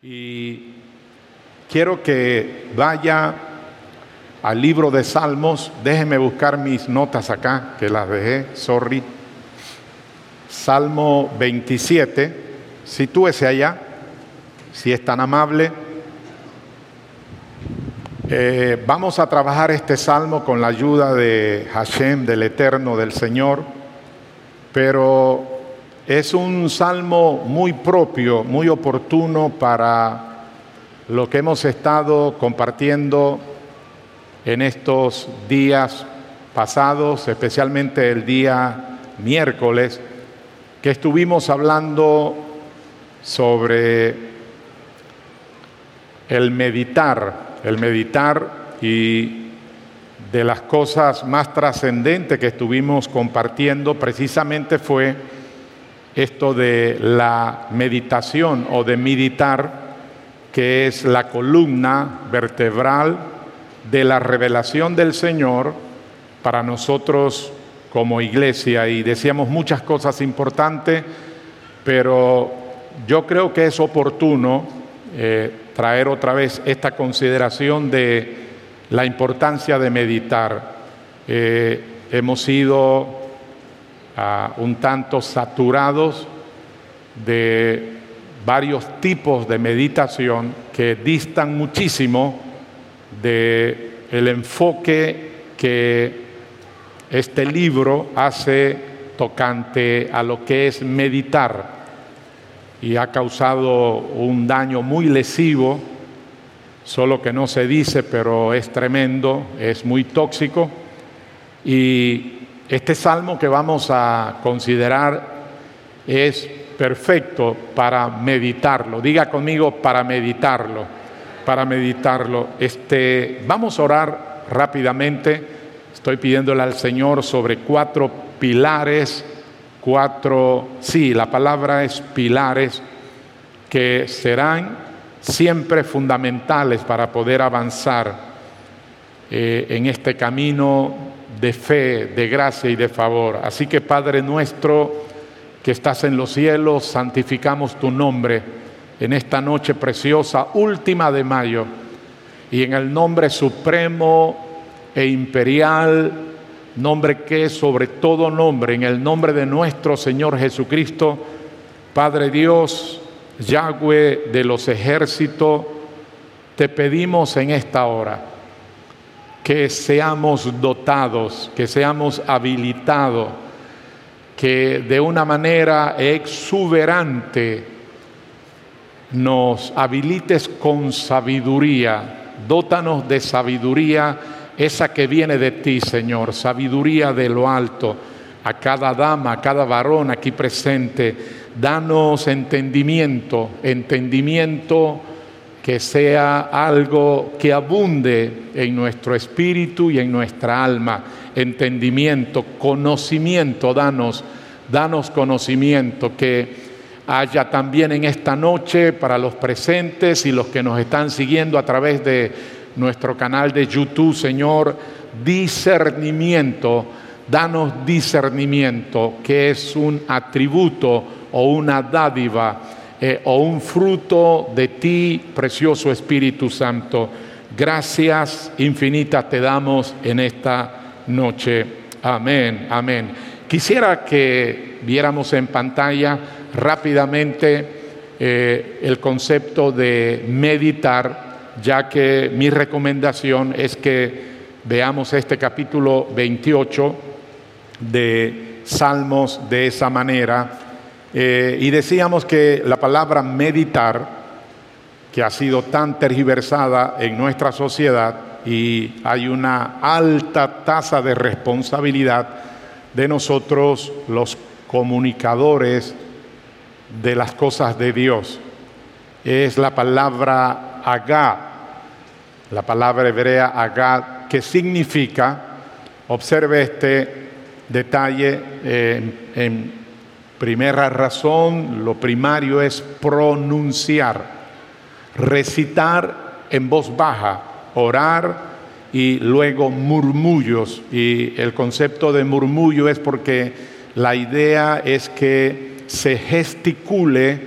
Y quiero que vaya al libro de Salmos. Déjenme buscar mis notas acá, que las dejé, sorry. Salmo 27, sitúese allá, si es tan amable. Vamos a trabajar este salmo con la ayuda de Hashem, del Eterno, del Señor, pero es un salmo muy propio, muy oportuno para lo que hemos estado compartiendo en estos días pasados, especialmente el día miércoles, que estuvimos hablando sobre el meditar y de las cosas más trascendentes que estuvimos compartiendo precisamente fue esto de la meditación o de meditar, que es la columna vertebral de la revelación del Señor para nosotros como iglesia. Y decíamos muchas cosas importantes, pero yo creo que es oportuno traer otra vez esta consideración de la importancia de meditar. Hemos sido un tanto saturados de varios tipos de meditación que distan muchísimo del enfoque que este libro hace tocante a lo que es meditar, y ha causado un daño muy lesivo, solo que no se dice, pero es tremendo, es muy tóxico. Y este salmo que vamos a considerar es perfecto para meditarlo. Diga conmigo, para meditarlo, para meditarlo. Vamos a orar rápidamente. Estoy pidiéndole al Señor sobre 4 pilares, la palabra es pilares, que serán siempre fundamentales para poder avanzar en este camino de fe, de gracia y de favor. Así que, Padre nuestro que estás en los cielos, santificamos tu nombre en esta noche preciosa, última de mayo, y en el nombre supremo e imperial, nombre que es sobre todo nombre, en el nombre de nuestro Señor Jesucristo, Padre Dios, Yahweh de los ejércitos, te pedimos en esta hora que seamos dotados, que seamos habilitados, que de una manera exuberante nos habilites con sabiduría. Dótanos de sabiduría, esa que viene de ti, Señor, sabiduría de lo alto. A cada dama, a cada varón aquí presente, danos entendimiento que sea algo que abunde en nuestro espíritu y en nuestra alma. Entendimiento, conocimiento, danos conocimiento, que haya también en esta noche para los presentes y los que nos están siguiendo a través de nuestro canal de YouTube, Señor, discernimiento. Danos discernimiento, que es un atributo o una dádiva o un fruto de ti, precioso Espíritu Santo. Gracias infinitas te damos en esta noche. Amén, amén. Quisiera que viéramos en pantalla rápidamente el concepto de meditar, ya que mi recomendación es que veamos este capítulo 28 de Salmos de esa manera. Y decíamos que la palabra meditar, que ha sido tan tergiversada en nuestra sociedad, y hay una alta tasa de responsabilidad de nosotros los comunicadores de las cosas de Dios, es la palabra agá, la palabra hebrea agá, que significa, observe este detalle, en primera razón, lo primario es pronunciar, recitar en voz baja, orar y luego murmullos. Y el concepto de murmullo es porque la idea es que se gesticule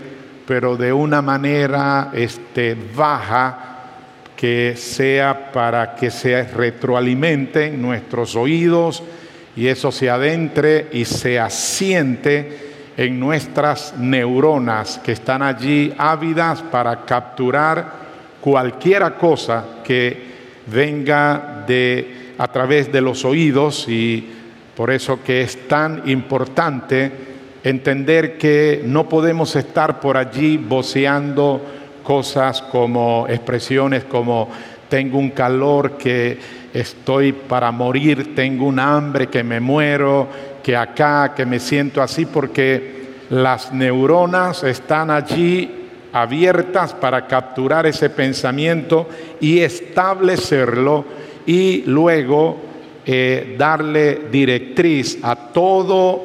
pero de una manera baja, que sea para que se retroalimenten nuestros oídos y eso se adentre y se asiente en nuestras neuronas que están allí ávidas para capturar cualquier cosa que venga a través de los oídos. Y por eso que es tan importante entender que no podemos estar por allí voceando cosas como expresiones como tengo un calor que estoy para morir, tengo un hambre que me muero, que acá, que me siento así, porque las neuronas están allí abiertas para capturar ese pensamiento y establecerlo y luego darle directriz a todo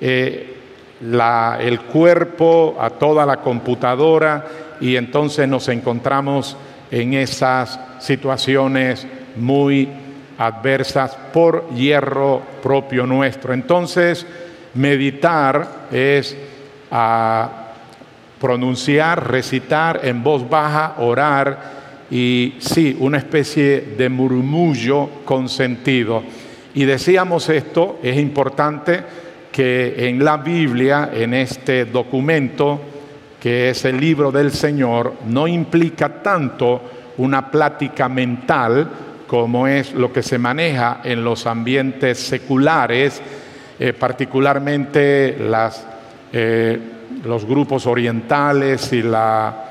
el cuerpo, a toda la computadora, y entonces nos encontramos en esas situaciones muy adversas por hierro propio nuestro. Entonces, meditar es pronunciar, recitar en voz baja, orar, y sí, una especie de murmullo con sentido. Y decíamos esto, es importante que en la Biblia, en este documento, que es el libro del Señor, no implica tanto una plática mental como es lo que se maneja en los ambientes seculares, particularmente los grupos orientales y la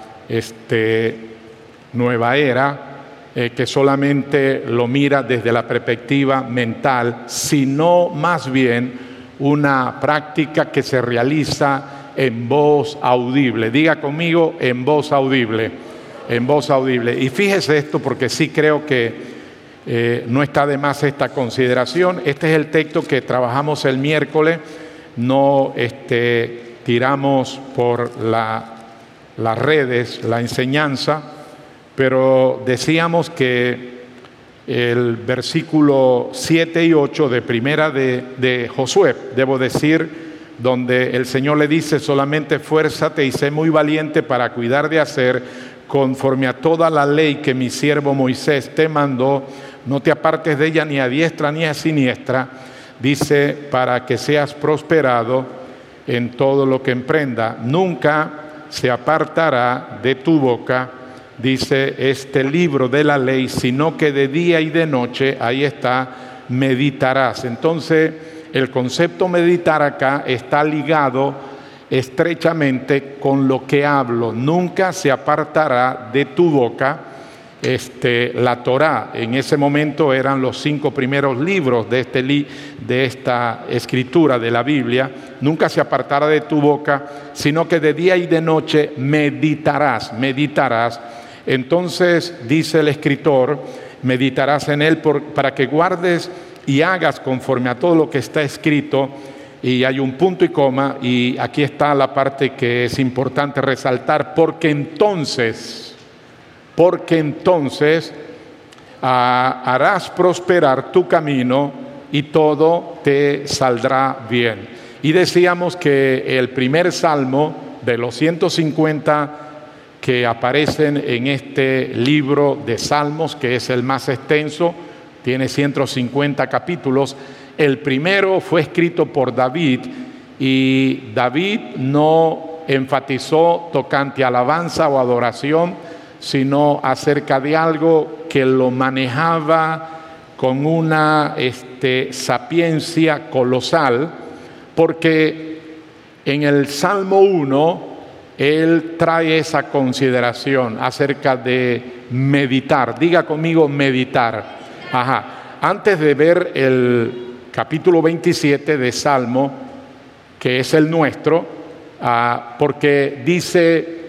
nueva era, que solamente lo mira desde la perspectiva mental, sino más bien una práctica que se realiza en voz audible. Diga conmigo, en voz audible. En voz audible. Y fíjese esto, porque sí creo que no está de más esta consideración. Este es el texto que trabajamos el miércoles. No tiramos por las redes la enseñanza, pero decíamos que el versículo 7 y 8 de primera de Josué, debo decir, donde el Señor le dice solamente esfuérzate y sé muy valiente para cuidar de hacer conforme a toda la ley que mi siervo Moisés te mandó, no te apartes de ella ni a diestra ni a siniestra, dice, para que seas prosperado en todo lo que emprenda. Nunca se apartará de tu boca, dice, este libro de la ley, sino que de día y de noche, ahí está, meditarás. Entonces, el concepto meditar acá está ligado estrechamente con lo que hablo. Nunca se apartará de tu boca la Torá. En ese momento eran los 5 primeros libros de esta escritura de la Biblia. Nunca se apartará de tu boca, sino que de día y de noche meditarás. Entonces, dice el escritor, meditarás en él para que guardes y hagas conforme a todo lo que está escrito. Y hay un punto y coma, y aquí está la parte que es importante resaltar, porque entonces harás prosperar tu camino y todo te saldrá bien. Y decíamos que el primer salmo de los 150 que aparecen en este libro de Salmos, que es el más extenso, tiene 150 capítulos. El primero fue escrito por David, y David no enfatizó tocante alabanza o adoración, sino acerca de algo que lo manejaba con una sapiencia colosal, porque en el Salmo 1 él trae esa consideración acerca de meditar. Diga conmigo, meditar. Antes de ver el capítulo 27 de Salmo, que es el nuestro, porque dice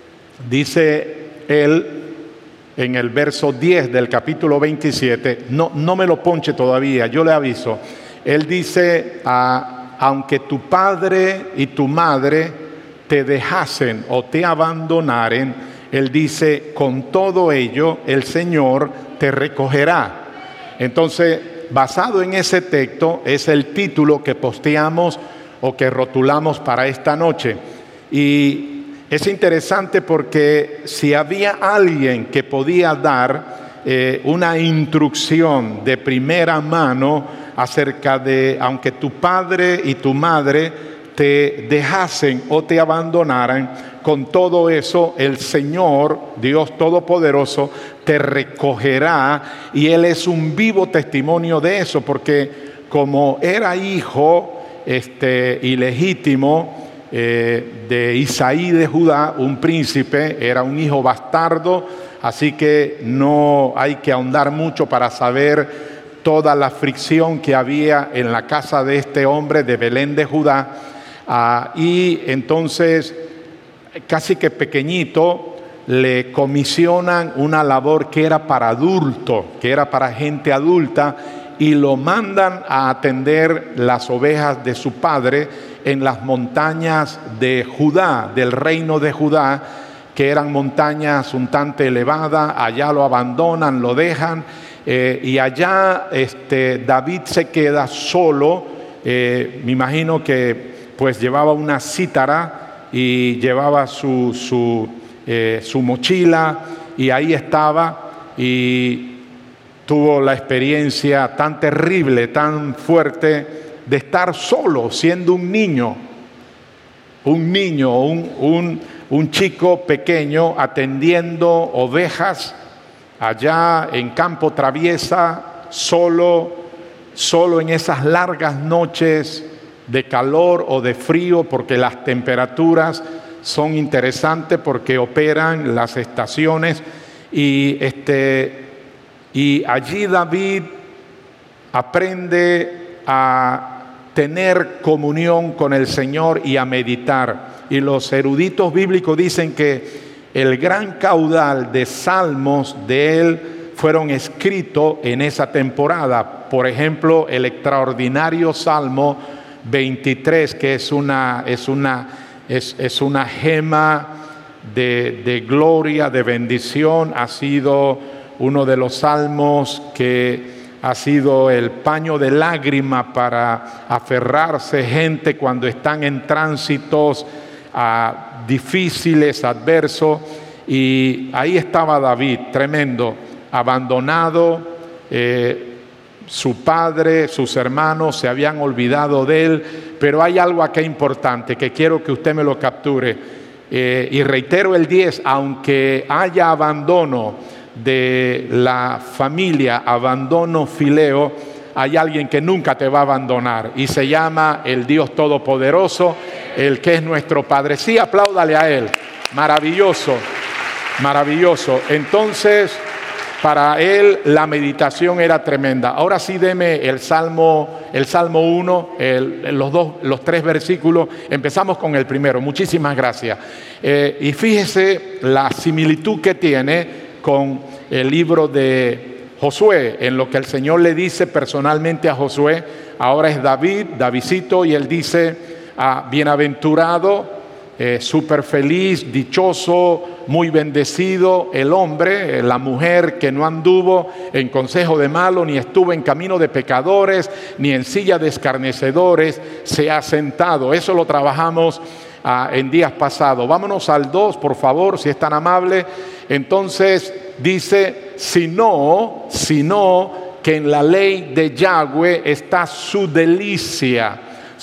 él en el verso 10 del capítulo 27, no me lo ponche todavía, yo le aviso. Él dice, aunque tu padre y tu madre te dejasen o te abandonaren, él dice, con todo ello el Señor te recogerá. Entonces, basado en ese texto, es el título que posteamos o que rotulamos para esta noche. Y es interesante porque si había alguien que podía dar una instrucción de primera mano acerca de, aunque tu padre y tu madre te dejasen o te abandonaran, con todo eso el Señor, Dios Todopoderoso, te recogerá, y Él es un vivo testimonio de eso, porque como era hijo ilegítimo de Isaí de Judá, un príncipe, era un hijo bastardo, así que no hay que ahondar mucho para saber toda la fricción que había en la casa de este hombre de Belén de Judá. Y entonces, casi que pequeñito, le comisionan una labor que era para adultos, que era para gente adulta, y lo mandan a atender las ovejas de su padre en las montañas de Judá, del reino de Judá, que eran montañas un tanto elevadas. Allá lo abandonan, lo dejan, y allá David se queda solo. Me imagino que pues llevaba una cítara y llevaba su mochila, y ahí estaba, y tuvo la experiencia tan terrible, tan fuerte, de estar solo, siendo un niño, un chico pequeño atendiendo ovejas allá en campo traviesa, solo en esas largas noches de calor o de frío, porque las temperaturas son interesantes porque operan las estaciones, y allí David aprende a tener comunión con el Señor y a meditar. Y los eruditos bíblicos dicen que el gran caudal de salmos de él fueron escritos en esa temporada. Por ejemplo, el extraordinario Salmo 23, que es una gema de gloria, de bendición. Ha sido uno de los salmos que ha sido el paño de lágrima para aferrarse gente cuando están en tránsitos difíciles, adversos. Y ahí estaba David, tremendo, abandonado. Su padre, sus hermanos se habían olvidado de él, pero hay algo acá importante que quiero que usted me lo capture. Y reitero el 10, aunque haya abandono de la familia, abandono fileo, hay alguien que nunca te va a abandonar, y se llama el Dios Todopoderoso, el que es nuestro Padre. Sí, apláudale a Él. Maravilloso, maravilloso. Entonces, para él la meditación era tremenda. Ahora sí, deme el Salmo 1, los 3 versículos. Empezamos con el primero. Muchísimas gracias. Y fíjese la similitud que tiene con el libro de Josué, en lo que el Señor le dice personalmente a Josué. Ahora es Davidcito, y él dice, bienaventurado, súper feliz, dichoso, muy bendecido el hombre, la mujer que no anduvo en consejo de malo, ni estuvo en camino de pecadores, ni en silla de escarnecedores se ha sentado. Eso lo trabajamos en días pasados. Vámonos al 2, por favor, si es tan amable. Entonces dice, sino que en la ley de Yahweh está su delicia,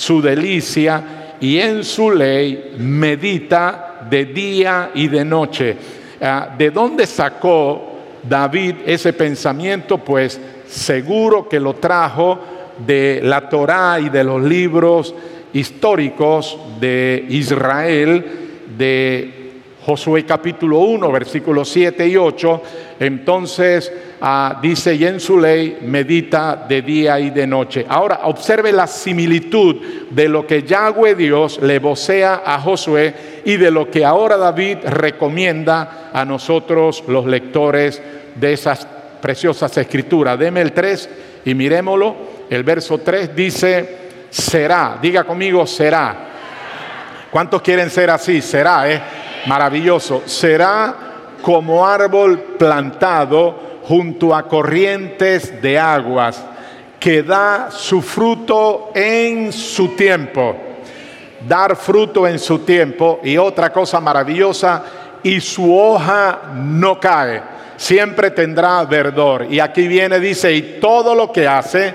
y en su ley medita de día y de noche. ¿De dónde sacó David ese pensamiento? Pues seguro que lo trajo de la Torá y de los libros históricos de Israel, de Josué capítulo 1, versículos 7 y 8. Entonces dice, y en su ley medita de día y de noche. Ahora observe la similitud de lo que Yahweh Dios le vocea a Josué y de lo que ahora David recomienda a nosotros los lectores de esas preciosas escrituras. Deme el 3 y miremoslo. El verso 3 dice, será. Diga conmigo, será. ¿Cuántos quieren ser así? Será, maravilloso. Será como árbol plantado junto a corrientes de aguas, que da su fruto en su tiempo. dar fruto en su tiempo, y otra cosa maravillosa, y su hoja no cae, siempre tendrá verdor. Y aquí viene, dice, y todo lo que hace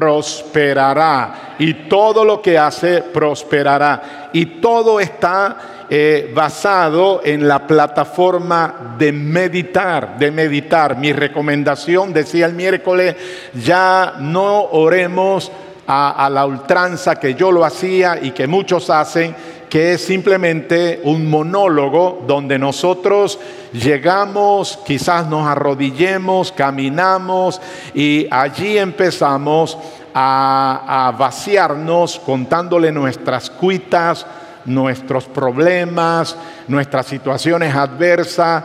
prosperará, y todo lo que hace prosperará. Y todo está basado en la plataforma de meditar, Mi recomendación, decía el miércoles, ya no oremos a la ultranza que yo lo hacía y que muchos hacen, que es simplemente un monólogo donde nosotros llegamos, quizás nos arrodillemos, caminamos y allí empezamos a vaciarnos contándole nuestras cuitas, nuestros problemas, nuestras situaciones adversas,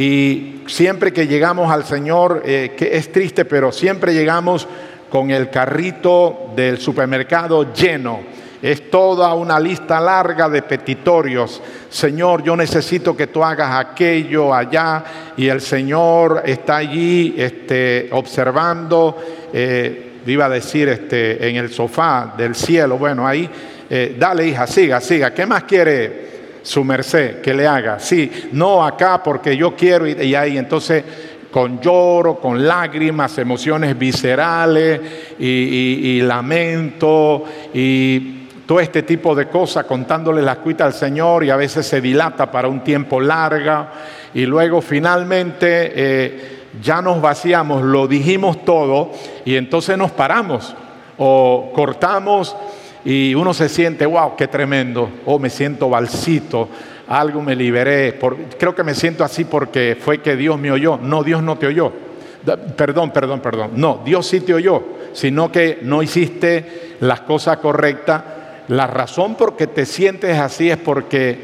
y siempre que llegamos al Señor, que es triste, pero siempre llegamos con el carrito del supermercado lleno. Es toda una lista larga de petitorios. Señor, yo necesito que tú hagas aquello allá, y el Señor está allí observando, iba a decir en el sofá del cielo. Bueno, ahí, dale hija, siga. ¿Qué más quiere su merced que le haga? Sí, no acá porque yo quiero, y ahí entonces con lloro, con lágrimas, emociones viscerales y lamento y todo este tipo de cosas, contándole las cuitas al Señor, y a veces se dilata para un tiempo largo, y luego finalmente ya nos vaciamos, lo dijimos todo, y entonces nos paramos o cortamos, y uno se siente, wow, qué tremendo, me siento balsito, algo me liberé, creo que me siento así porque fue que Dios me oyó. No, Dios no te oyó. Perdón. No, Dios sí te oyó, sino que no hiciste las cosas correctas. La razón por que te sientes así es porque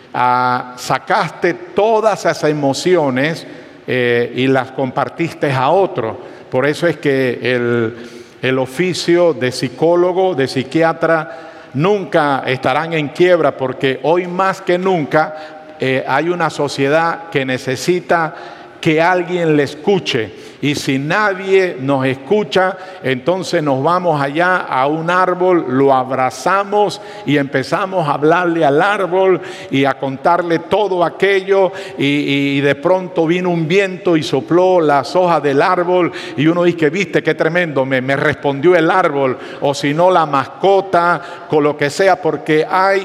sacaste todas esas emociones y las compartiste a otro. Por eso es que el oficio de psicólogo, de psiquiatra, nunca estarán en quiebra, porque hoy más que nunca hay una sociedad que necesita que alguien le escuche, y si nadie nos escucha, entonces nos vamos allá a un árbol, lo abrazamos y empezamos a hablarle al árbol y a contarle todo aquello, y de pronto vino un viento y sopló las hojas del árbol, y uno dice, viste qué tremendo, me respondió el árbol, o si no la mascota, con lo que sea, porque hay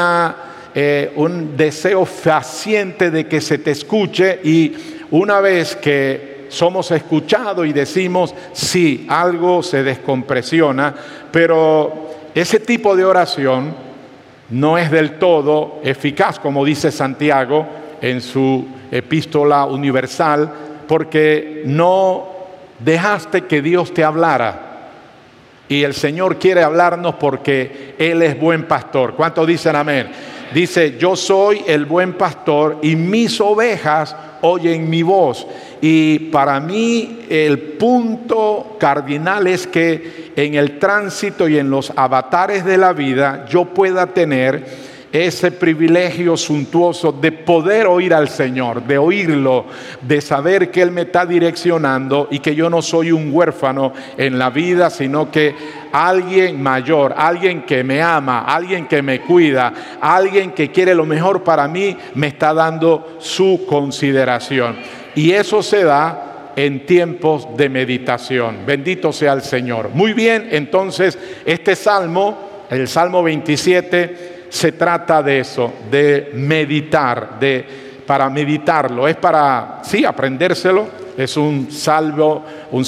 un deseo fehaciente de que se te escuche. Y una vez que somos escuchados y decimos, sí, algo se descompresiona, pero ese tipo de oración no es del todo eficaz, como dice Santiago en su epístola universal, porque no dejaste que Dios te hablara. Y el Señor quiere hablarnos porque Él es buen pastor. ¿Cuántos dicen amén? Dice, yo soy el buen pastor y mis ovejas oyen mi voz. Y para mí el punto cardinal es que en el tránsito y en los avatares de la vida yo pueda tener ese privilegio suntuoso de poder oír al Señor, de oírlo, de saber que Él me está direccionando y que yo no soy un huérfano en la vida, sino que alguien mayor, alguien que me ama, alguien que me cuida, alguien que quiere lo mejor para mí, me está dando su consideración. Y eso se da en tiempos de meditación. Bendito sea el Señor. Muy bien, entonces este salmo, el Salmo 27, se trata de eso, de meditar, para meditarlo, es para, sí, aprendérselo. Es un salmo,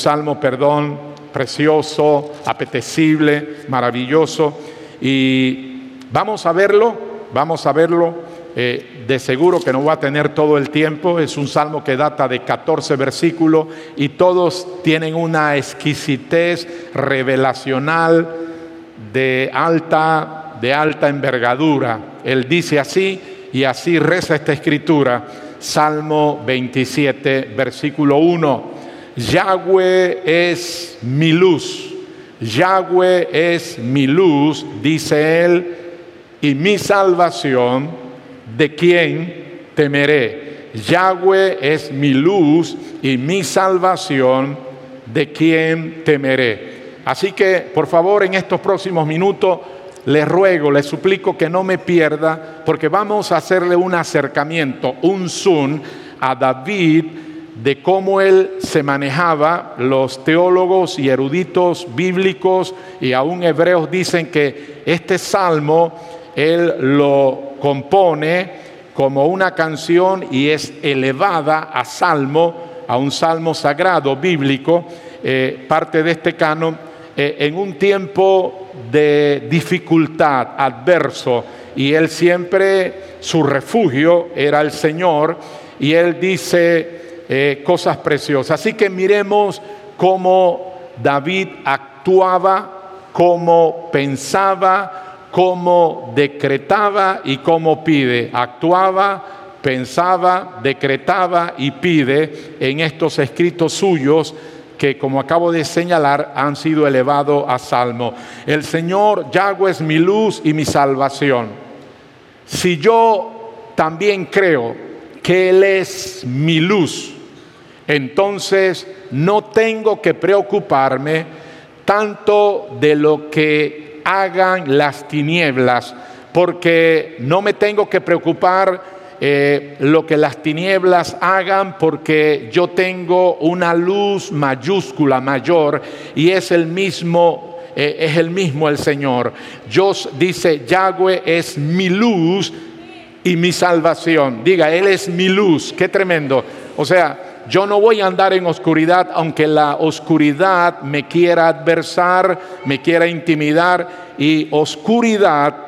precioso, apetecible, maravilloso, y vamos a verlo, de seguro que no va a tener todo el tiempo. Es un salmo que data de 14 versículos y todos tienen una exquisitez revelacional de alta envergadura. Él dice así, y así reza esta escritura, Salmo 27, versículo 1. Yahweh es mi luz, Yahweh es mi luz, dice él, y mi salvación, ¿de quién temeré? Yahweh es mi luz y mi salvación, ¿de quién temeré? Así que, por favor, en estos próximos minutos, le ruego, le suplico que no me pierda, porque vamos a hacerle un acercamiento, un zoom a David, de cómo él se manejaba. Los teólogos y eruditos bíblicos y aún hebreos dicen que este salmo él lo compone como una canción y es elevada a salmo, a un salmo sagrado bíblico, parte de este canon, en un tiempo de dificultad, adverso, y él siempre, su refugio era el Señor, y él dice cosas preciosas. Así que miremos cómo David actuaba, cómo pensaba, cómo decretaba y cómo pide. Actuaba, pensaba, decretaba y pide en estos escritos suyos que, como acabo de señalar, han sido elevados a salmo. El Señor Yahweh es mi luz y mi salvación. Si yo también creo que Él es mi luz, entonces no tengo que preocuparme tanto de lo que hagan las tinieblas, porque no me tengo que preocupar lo que las tinieblas hagan, porque yo tengo una luz mayúscula, mayor, y es el mismo el Señor. Dice, Yahweh es mi luz y mi salvación. Diga, Él es mi luz. Qué tremendo. O sea, yo no voy a andar en oscuridad, aunque la oscuridad me quiera adversar, me quiera intimidar. Y oscuridad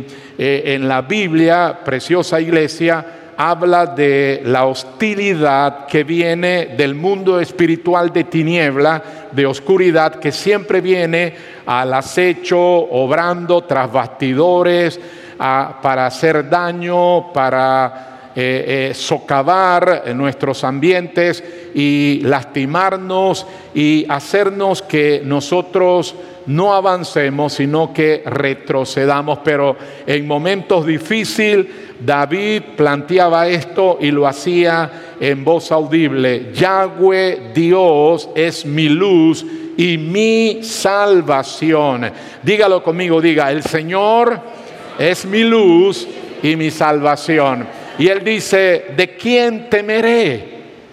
en la Biblia, preciosa iglesia, habla de la hostilidad que viene del mundo espiritual de tiniebla, de oscuridad, que siempre viene al acecho, obrando tras bastidores, para hacer daño, para socavar nuestros ambientes y lastimarnos y hacernos que nosotros no avancemos, sino que retrocedamos. Pero en momentos difíciles, David planteaba esto y lo hacía en voz audible. Yahweh Dios es mi luz y mi salvación. Dígalo conmigo, diga, el Señor es mi luz y mi salvación. Y él dice, ¿de quién temeré?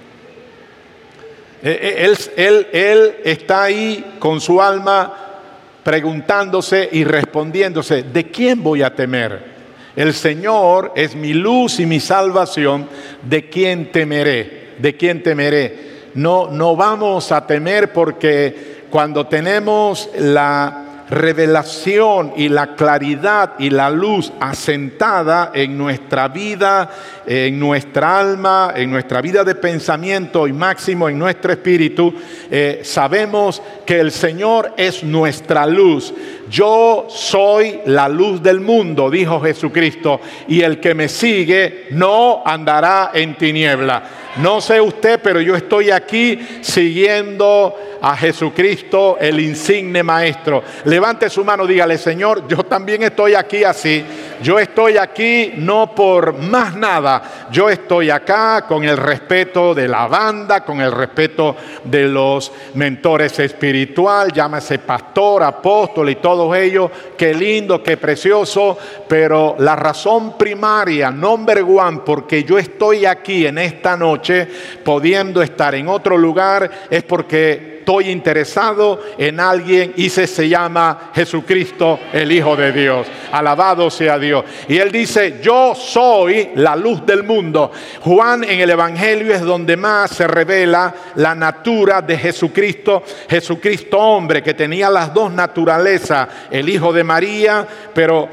Él está ahí con su alma preguntándose y respondiéndose, ¿de quién voy a temer? El Señor es mi luz y mi salvación, ¿de quién temeré? ¿De quién temeré? No vamos a temer, porque cuando tenemos la revelación y la claridad y la luz asentada en nuestra vida, en nuestra alma, en nuestra vida de pensamiento y máximo en nuestro espíritu, sabemos que el Señor es nuestra luz. Yo soy la luz del mundo, dijo Jesucristo, y el que me sigue no andará en tiniebla. No sé usted, pero yo estoy aquí siguiendo a Jesucristo, el insigne maestro. Levante su mano, dígale, Señor, yo también estoy aquí así. Yo estoy aquí no por más nada. Yo estoy acá con el respeto de la banda, con el respeto de los mentores espiritual, llámese pastor, apóstol y todos ellos. Qué lindo, qué precioso. Pero la razón primaria, number one, porque yo estoy aquí en esta noche, pudiendo estar en otro lugar, es porque estoy interesado en alguien, y se llama Jesucristo, el Hijo de Dios. Alabado sea Dios. Y él dice, yo soy la luz del mundo. Juan en el Evangelio es donde más se revela la natura de Jesucristo. Jesucristo hombre, que tenía las dos naturalezas, el Hijo de María, pero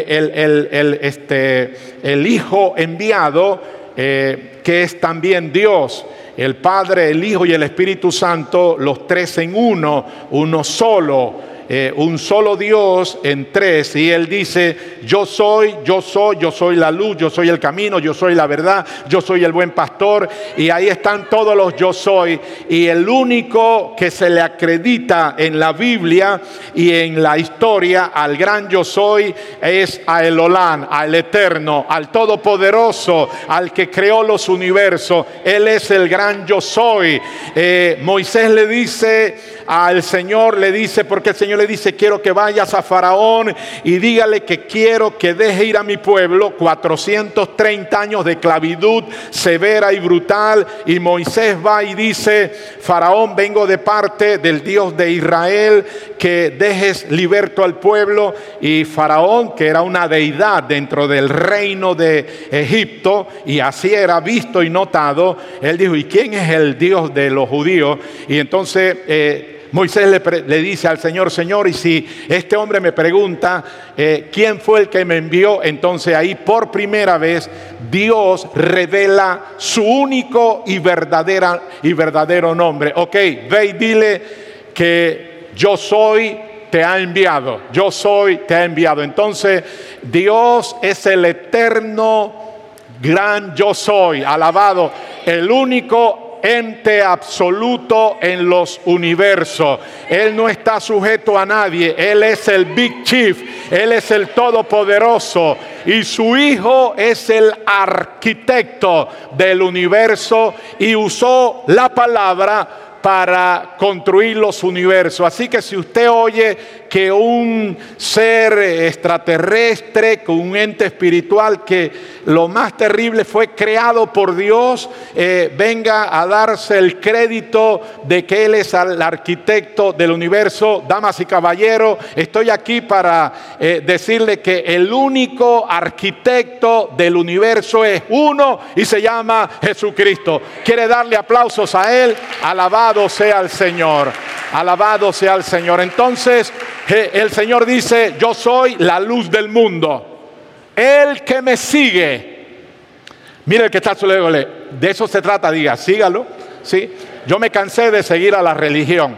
el Hijo enviado, que es también Dios. El Padre, el Hijo y el Espíritu Santo, los tres en uno, uno solo. Un solo Dios en tres. Y él dice, yo soy la luz, yo soy el camino, yo soy la verdad, yo soy el buen pastor. Y ahí están todos los yo soy. Y el único que se le acredita en la Biblia y en la historia al gran yo soy es a el Olán, al eterno, al todopoderoso, al que creó los universos. Él es el gran yo soy. Moisés le dice al Señor, le dice, porque el Señor le dice: quiero que vayas a Faraón y dígale que quiero que deje ir a mi pueblo. 430 años de esclavitud severa y brutal. Y Moisés va y dice: Faraón, vengo de parte del Dios de Israel, que dejes liberto al pueblo. Y Faraón, que era una deidad dentro del reino de Egipto, y así era visto y notado, él dijo: ¿y quién es el Dios de los judíos? Y entonces Moisés le dice al Señor: Señor, y si este hombre me pregunta quién fue el que me envió, entonces ahí por primera vez Dios revela su único y verdadero nombre. Ok, ve y dile que yo soy, te ha enviado. Yo soy, te ha enviado. Entonces Dios es el eterno gran yo soy, alabado, el único ente absoluto en los universos. Él no está sujeto a nadie. Él es el Big Chief, Él es el Todopoderoso, y su Hijo es el arquitecto del universo, y usó la palabra para construir los universos. Así que si usted oye que un ser extraterrestre, con un ente espiritual que lo más terrible fue creado por Dios, venga a darse el crédito de que Él es el arquitecto del universo, damas y caballeros, estoy aquí para decirle que el único arquitecto del universo es uno y se llama Jesucristo. ¿Quiere darle aplausos a Él? Alabado sea el Señor. Alabado sea el Señor. Entonces el Señor dice: yo soy la luz del mundo. El que me sigue. Mire el que está a su lado, de eso se trata, diga, sígalo. ¿Sí? Yo me cansé de seguir a la religión.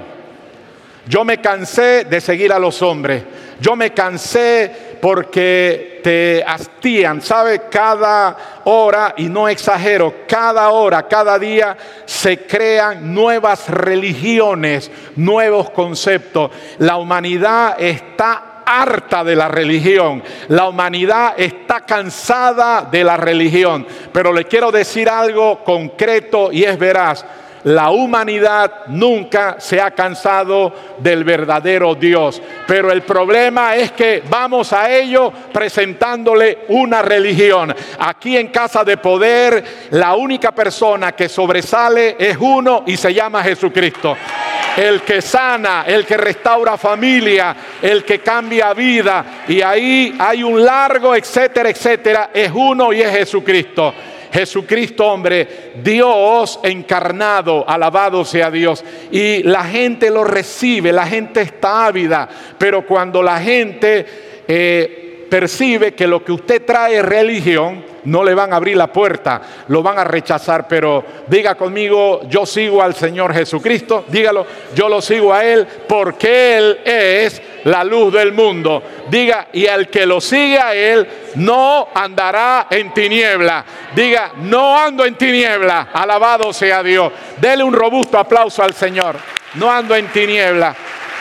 Yo me cansé de seguir a los hombres. Yo me cansé porque te hastían, ¿sabe? Cada hora, y no exagero, cada hora, cada día se crean nuevas religiones, nuevos conceptos. La humanidad está harta de la religión. La humanidad está cansada de la religión. Pero le quiero decir algo concreto y es veraz. La humanidad nunca se ha cansado del verdadero Dios. Pero el problema es que vamos a ello presentándole una religión. Aquí en Casa de Poder, la única persona que sobresale es uno y se llama Jesucristo. El que sana, el que restaura familia, el que cambia vida. Y ahí hay un largo etcétera, etcétera. Es uno y es Jesucristo. Jesucristo, hombre, Dios encarnado, alabado sea Dios. Y la gente lo recibe, la gente está ávida. Pero cuando la gente percibe que lo que usted trae es religión, no le van a abrir la puerta, lo van a rechazar. Pero diga conmigo: yo sigo al Señor Jesucristo. Dígalo: yo lo sigo a Él porque Él es la luz del mundo. Diga: y el que lo sigue a Él no andará en tiniebla. Diga: no ando en tiniebla. Alabado sea Dios. Dele un robusto aplauso al Señor. No ando en tiniebla.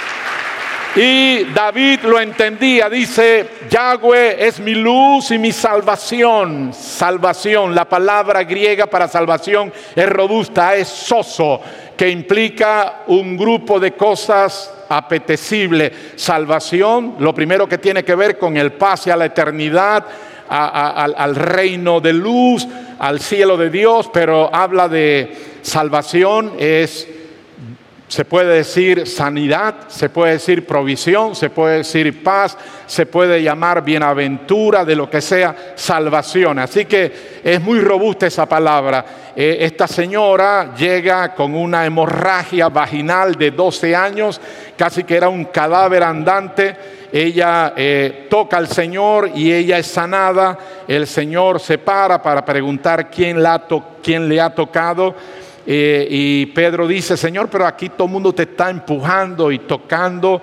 Y David lo entendía, dice: Yahweh es mi luz y mi salvación. Salvación, la palabra griega para salvación es robusta, es soso, que implica un grupo de cosas apetecibles. Salvación, lo primero que tiene que ver con el pase a la eternidad, al reino de luz, al cielo de Dios. Pero habla de salvación, se puede decir sanidad, se puede decir provisión, se puede decir paz, se puede llamar bienaventura, de lo que sea, salvación. Así que es muy robusta esa palabra. Esta señora llega con una hemorragia vaginal de 12 años, casi que era un cadáver andante. Ella toca al Señor y ella es sanada. El Señor se para preguntar quién le ha tocado. Y Pedro dice: Señor, pero aquí todo el mundo te está empujando y tocando,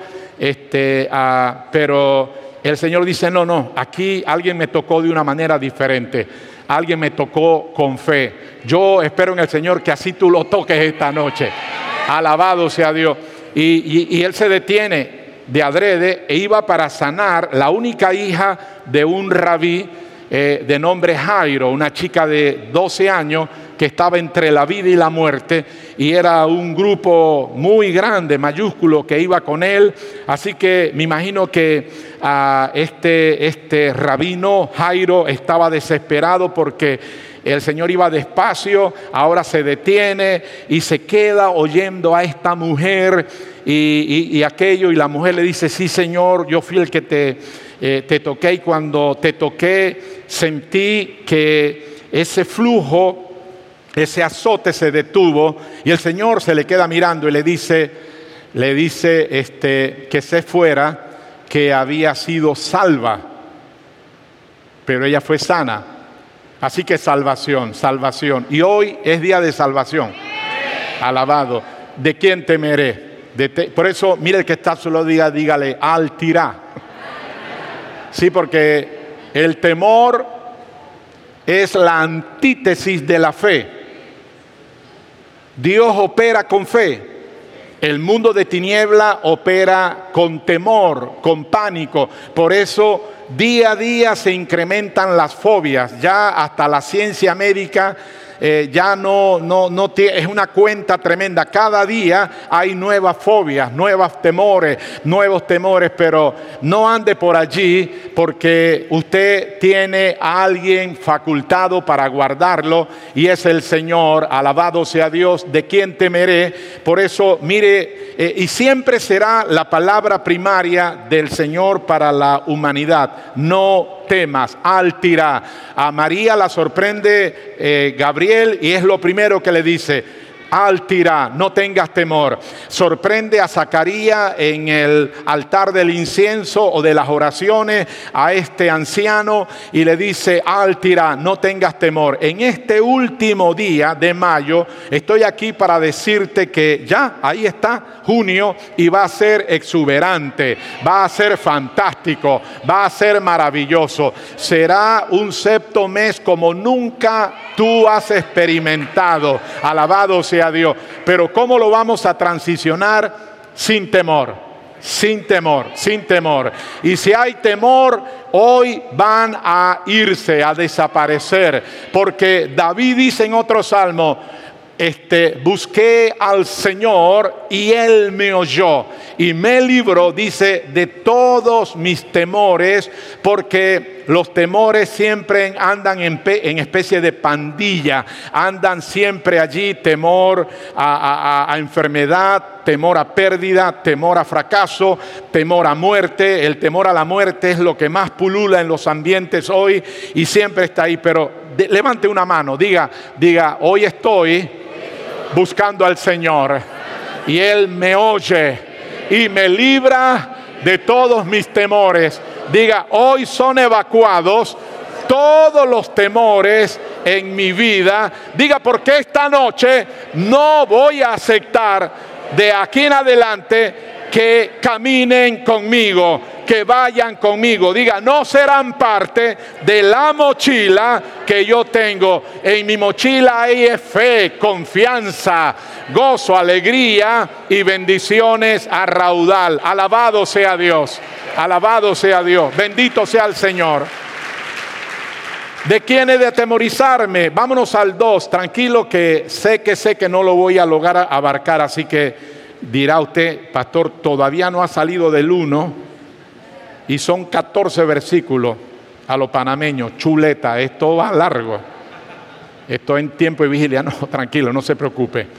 pero el Señor dice: no, aquí alguien me tocó de una manera diferente, alguien me tocó con fe. Yo espero en el Señor que así tú lo toques esta noche. Alabado sea Dios. Y él se detiene de adrede e iba para sanar la única hija de un rabí de nombre Jairo, una chica de 12 años que estaba entre la vida y la muerte, y era un grupo muy grande, mayúsculo, que iba con él. Así que me imagino que este rabino Jairo estaba desesperado porque el Señor iba despacio, ahora se detiene y se queda oyendo a esta mujer y aquello, y la mujer le dice: sí, Señor, yo fui el que te toqué, y cuando te toqué sentí que ese flujo, ese azote se detuvo, y el Señor se le queda mirando y le dice que se fuera, que había sido salva, pero ella fue sana. Así que salvación. Y hoy es día de salvación. Alabado. ¿De quién temeré? Por eso, mire el que está solo, dígale: al tirá. Sí, porque el temor es la antítesis de la fe. Dios opera con fe. El mundo de tiniebla opera con temor, con pánico. Por eso día a día se incrementan las fobias. Ya hasta la ciencia médica ya no tiene, es una cuenta tremenda. Cada día hay nuevas fobias, nuevos temores, pero no ande por allí, porque usted tiene a alguien facultado para guardarlo, y es el Señor. Alabado sea Dios. ¿De quién temeré? Por eso, mire, y siempre será la palabra primaria del Señor para la humanidad: no temas, al tirá. A María la sorprende Gabriel, y es lo primero que le dice: al tirá, no tengas temor. Sorprende a Zacarías en el altar del incienso o de las oraciones a este anciano, y le dice: al tirá, no tengas temor. En este último día de mayo estoy aquí para decirte que ya ahí está junio, y va a ser exuberante, va a ser fantástico, va a ser maravilloso. Será un sexto mes como nunca tú has experimentado. Alabado sea Dios. Pero ¿cómo lo vamos a transicionar? Sin temor. Y si hay temor, hoy van a irse, a desaparecer. Porque David dice en otro salmo: busqué al Señor y Él me oyó y me libró, dice, de todos mis temores, porque los temores siempre andan en especie de pandilla, andan siempre allí: temor a enfermedad, temor a pérdida, temor a fracaso, temor a muerte. El temor a la muerte es lo que más pulula en los ambientes hoy y siempre está ahí. Pero levante una mano, diga: hoy estoy buscando al Señor y Él me oye y me libra de todos mis temores. Diga: hoy son evacuados todos los temores en mi vida. Diga: porque esta noche no voy a aceptar de aquí en adelante que caminen conmigo, que vayan conmigo. Diga: no serán parte de la mochila que yo tengo. En mi mochila hay fe, confianza, gozo, alegría y bendiciones a raudal. Alabado sea Dios. Alabado sea Dios. Bendito sea el Señor. ¿De quién he de atemorizarme? Vámonos al 2. Tranquilo, que sé que no lo voy a lograr abarcar, así que dirá usted: pastor, todavía no ha salido del 1 y son 14 versículos a lo panameño. Chuleta, esto va largo. Esto en tiempo de vigilia. No, tranquilo, no se preocupe.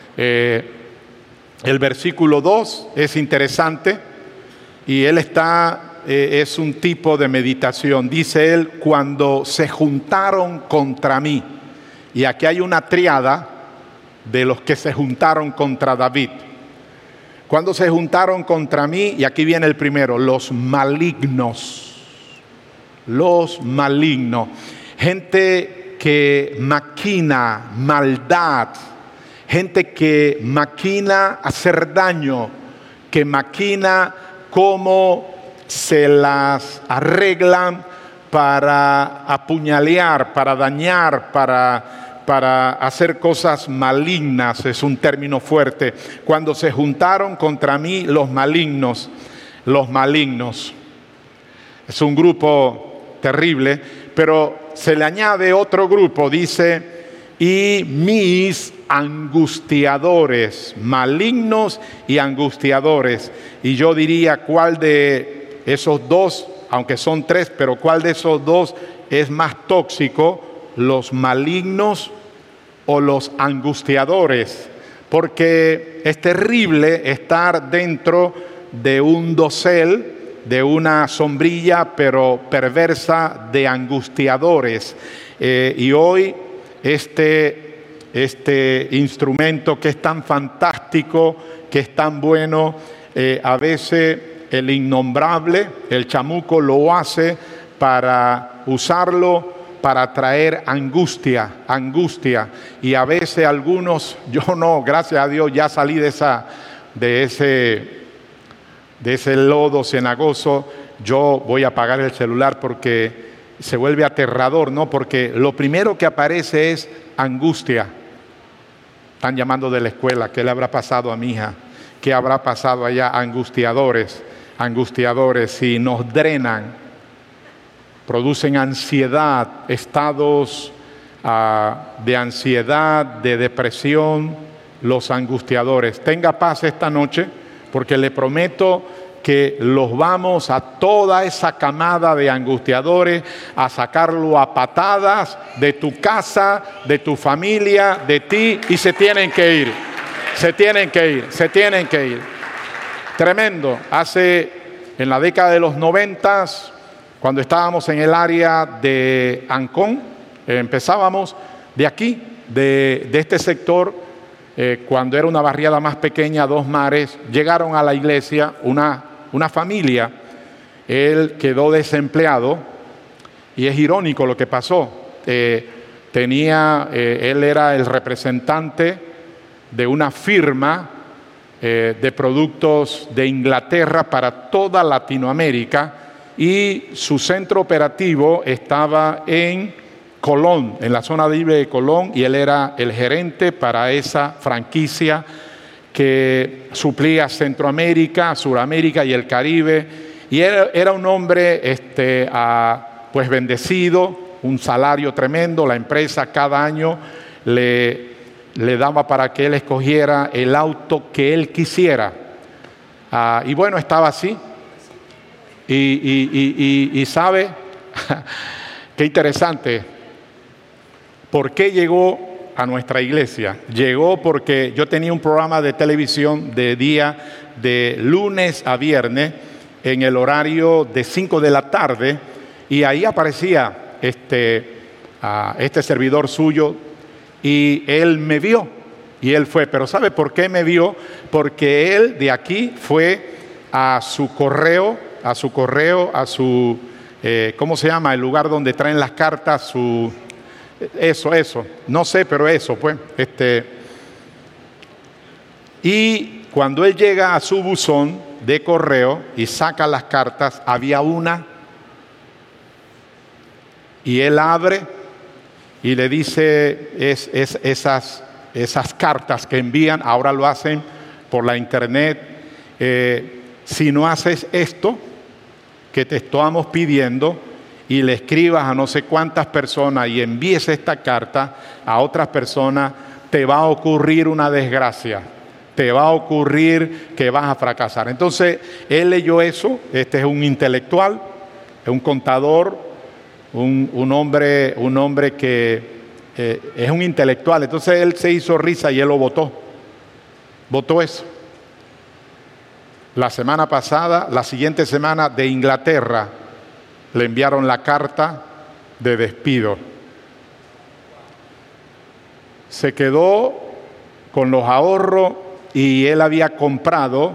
El versículo 2 es interesante y él es un tipo de meditación. Dice él: cuando se juntaron contra mí. Y aquí hay una triada de los que se juntaron contra David. Cuando se juntaron contra mí, y aquí viene el primero: los malignos. Los malignos. Gente que maquina maldad. Gente que maquina hacer daño. Que maquina cómo se las arreglan para apuñalear, para dañar, para hacer cosas malignas. Es un término fuerte. Cuando se juntaron contra mí los malignos. Es un grupo terrible, pero se le añade otro grupo. Dice: y mis angustiadores, malignos y angustiadores. Y yo diría, ¿cuál de esos dos, aunque son tres, pero cuál de esos dos es más tóxico, los malignos o los angustiadores? Porque es terrible estar dentro de un dosel, de una sombrilla, pero perversa, de angustiadores. Y hoy este instrumento que es tan fantástico, que es tan bueno, a veces el innombrable, el chamuco, lo hace para usarlo para traer angustia. Y a veces algunos, yo no, gracias a Dios ya salí de ese lodo cenagoso. Yo voy a apagar el celular porque se vuelve aterrador, ¿no? Porque lo primero que aparece es angustia. Están llamando de la escuela, ¿qué le habrá pasado a mi hija? ¿Qué habrá pasado allá? Angustiadores, y nos drenan, producen ansiedad, estados de ansiedad, de depresión, los angustiadores. Tenga paz esta noche, porque le prometo que los vamos a toda esa camada de angustiadores a sacarlo a patadas de tu casa, de tu familia, de ti, y se tienen que ir. Tremendo. En la década de los 90, cuando estábamos en el área de Ancón, empezábamos de aquí, de este sector, cuando era una barriada más pequeña, Dos Mares, llegaron a la iglesia una familia. Él quedó desempleado y es irónico lo que pasó. Él era el representante de una firma de productos de Inglaterra para toda Latinoamérica, y su centro operativo estaba en Colón, en la zona libre de Colón, y él era el gerente para esa franquicia que suplía Centroamérica, Suramérica y el Caribe. Y era un hombre pues bendecido, un salario tremendo. La empresa cada año le daba para que él escogiera el auto que él quisiera. Y bueno, estaba así. Y sabe, qué interesante. ¿Por qué llegó a nuestra iglesia? Llegó porque yo tenía un programa de televisión de lunes a viernes en el horario de 5 de la tarde, y ahí aparecía este servidor suyo, y él me vio y él fue. Pero ¿sabe por qué me vio? Porque él de aquí fue a su correo, ¿cómo se llama? El lugar donde traen las cartas, eso, no sé, pero eso, pues. Y cuando él llega a su buzón de correo y saca las cartas, había una, y él abre y le dice, esas cartas que envían, ahora lo hacen por la internet, si no haces esto que te estamos pidiendo, y le escribas a no sé cuántas personas y envíes esta carta a otras personas, te va a ocurrir una desgracia, te va a ocurrir que vas a fracasar. Entonces él leyó eso. Este es un intelectual, es un contador, un hombre que es un intelectual. Entonces él se hizo risa y él lo votó eso. La semana pasada, la siguiente semana, de Inglaterra le enviaron la carta de despido. Se quedó con los ahorros, y él había comprado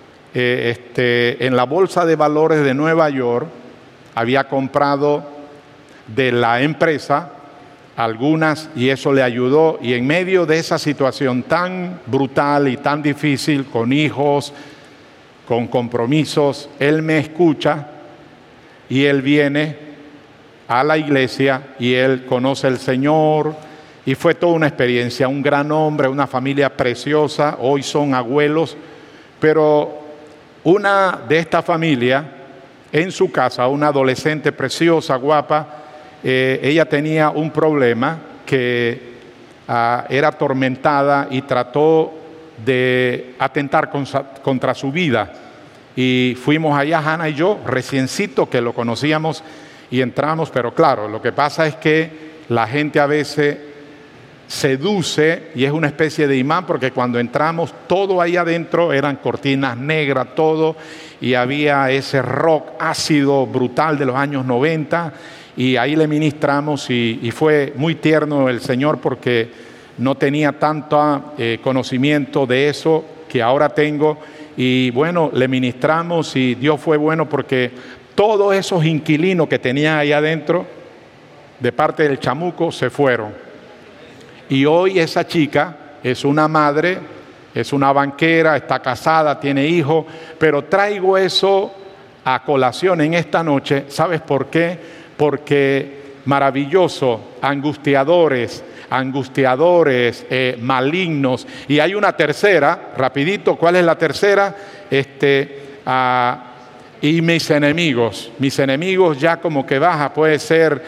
en la Bolsa de Valores de Nueva York, había comprado de la empresa algunas, y eso le ayudó. Y en medio de esa situación tan brutal y tan difícil, con hijos, con compromisos, él me escucha. Y él viene a la iglesia y él conoce al Señor, y fue toda una experiencia. Un gran hombre, una familia preciosa, hoy son abuelos. Pero una de esta familia, en su casa, una adolescente preciosa, guapa, ella tenía un problema, que era atormentada y trató de atentar contra su vida. Y fuimos allá, Hannah y yo, reciencito que lo conocíamos, y entramos, pero claro, lo que pasa es que la gente a veces seduce y es una especie de imán, porque cuando entramos todo ahí adentro eran cortinas negras, todo, y había ese rock ácido brutal de los años 90, y ahí le ministramos y fue muy tierno el Señor, porque no tenía tanto conocimiento de eso que ahora tengo, y bueno, le ministramos y Dios fue bueno, porque todos esos inquilinos que tenía ahí adentro de parte del chamuco se fueron. Y hoy esa chica es una madre, es una banquera, está casada, tiene hijos, pero traigo eso a colación en esta noche. ¿Sabes por qué? Porque maravilloso, angustiadores, malignos. Y hay una tercera, rapidito, ¿cuál es la tercera? Y mis enemigos ya como que baja, puede ser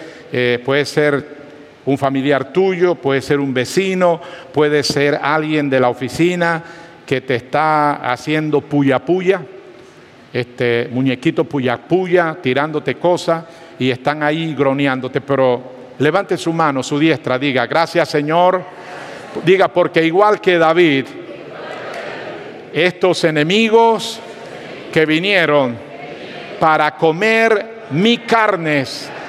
un familiar tuyo, puede ser un vecino, puede ser alguien de la oficina que te está haciendo puya puya, muñequito puya puya, tirándote cosas y están ahí groneándote. Pero levante su mano, su diestra, diga: gracias, Señor. Diga: porque igual que David, estos enemigos que vinieron para comer mi carne,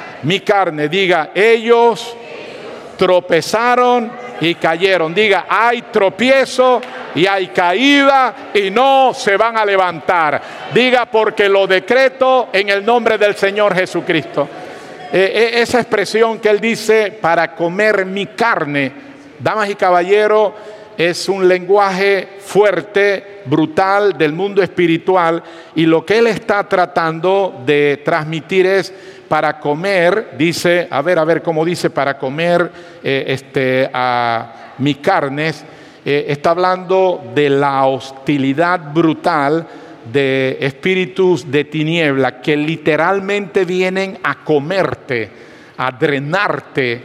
diga: ellos tropezaron y cayeron. Diga: hay tropiezo y hay caída y no se van a levantar. Diga: porque lo decreto en el nombre del Señor Jesucristo. Esa expresión que él dice, para comer mi carne, damas y caballeros, es un lenguaje fuerte, brutal del mundo espiritual, y lo que él está tratando de transmitir es para comer, dice, a ver cómo dice, para comer a mi carne, está hablando de la hostilidad brutal de espíritus de tiniebla que literalmente vienen a comerte, a drenarte.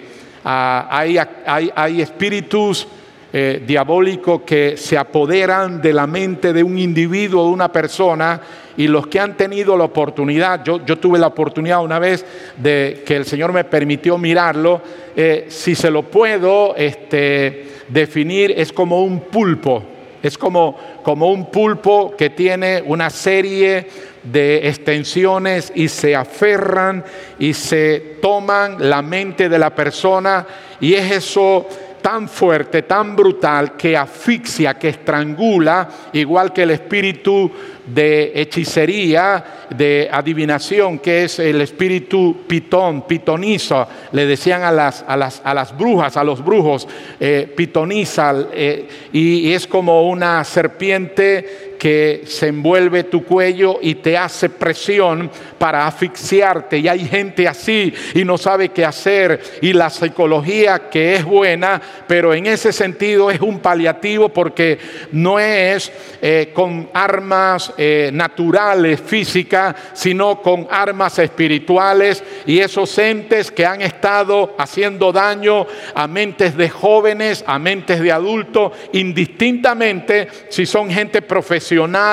Hay espíritus diabólicos que se apoderan de la mente de un individuo, de una persona, y los que han tenido la oportunidad, yo tuve la oportunidad una vez de que el Señor me permitió mirarlo, si se lo puedo definir, es como un pulpo. Es como un pulpo que tiene una serie de extensiones y se aferran y se toman la mente de la persona, y es eso tan fuerte, tan brutal, que asfixia, que estrangula, igual que el espíritu de hechicería, de adivinación, que es el espíritu pitoniza, le decían a las brujas, a los brujos, pitoniza, y es como una serpiente que se envuelve tu cuello y te hace presión para asfixiarte, y hay gente así y no sabe qué hacer, y la psicología, que es buena, pero en ese sentido es un paliativo, porque no es con armas naturales, físicas, sino con armas espirituales, y esos entes que han estado haciendo daño a mentes de jóvenes, a mentes de adultos, indistintamente si son gente profesionales,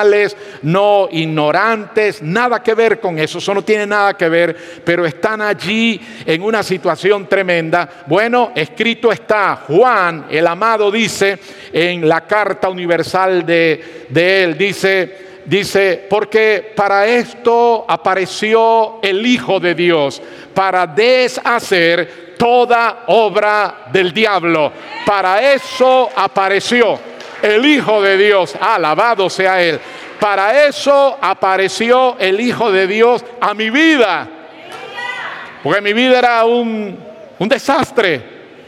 no ignorantes, nada que ver con eso no tiene nada que ver, pero están allí en una situación tremenda. Bueno, escrito está, Juan el amado dice en la carta universal de él, dice, porque para esto apareció el Hijo de Dios, para deshacer toda obra del diablo. Para eso apareció el Hijo de Dios, alabado sea Él. Para eso apareció el Hijo de Dios a mi vida, porque mi vida era un desastre.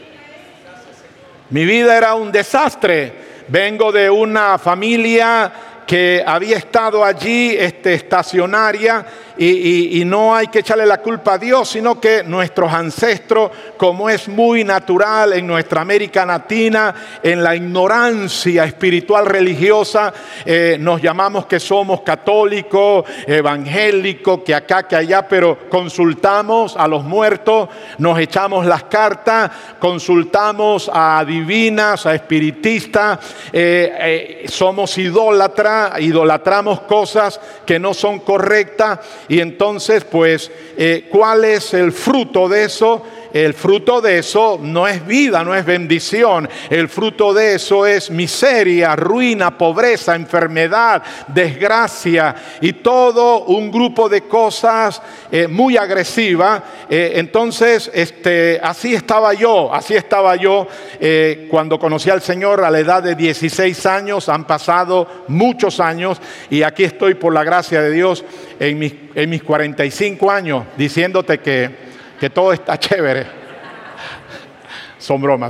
Mi vida era un desastre. Vengo de una familia que había estado allí estacionaria, y no hay que echarle la culpa a Dios, sino que nuestros ancestros, como es muy natural en nuestra América Latina, en la ignorancia espiritual religiosa, nos llamamos que somos católicos, evangélicos, que acá, que allá, pero consultamos a los muertos, nos echamos las cartas, consultamos a divinas, a espiritistas, somos idólatras, idolatramos cosas que no son correctas, y entonces pues ¿cuál es el fruto de eso? El fruto de eso no es vida, no es bendición. El fruto de eso es miseria, ruina, pobreza, enfermedad, desgracia y todo un grupo de cosas muy agresivas. Entonces, así estaba yo cuando conocí al Señor a la edad de 16 años. Han pasado muchos años y aquí estoy por la gracia de Dios en mis 45 años diciéndote que todo está chévere. Son bromas.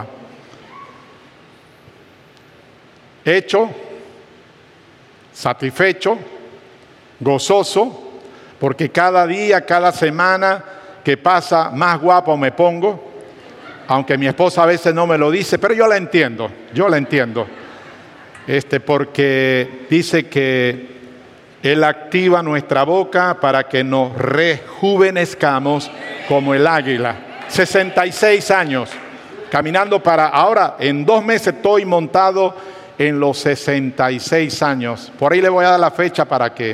Hecho, satisfecho, gozoso, porque cada día, cada semana que pasa, más guapo me pongo. Aunque mi esposa a veces no me lo dice, pero yo la entiendo. Porque dice que Él activa nuestra boca para que nos rejuvenezcamos como el águila. 66 años, caminando para ahora, en 2 meses estoy montado en los 66 años. Por ahí le voy a dar la fecha para que...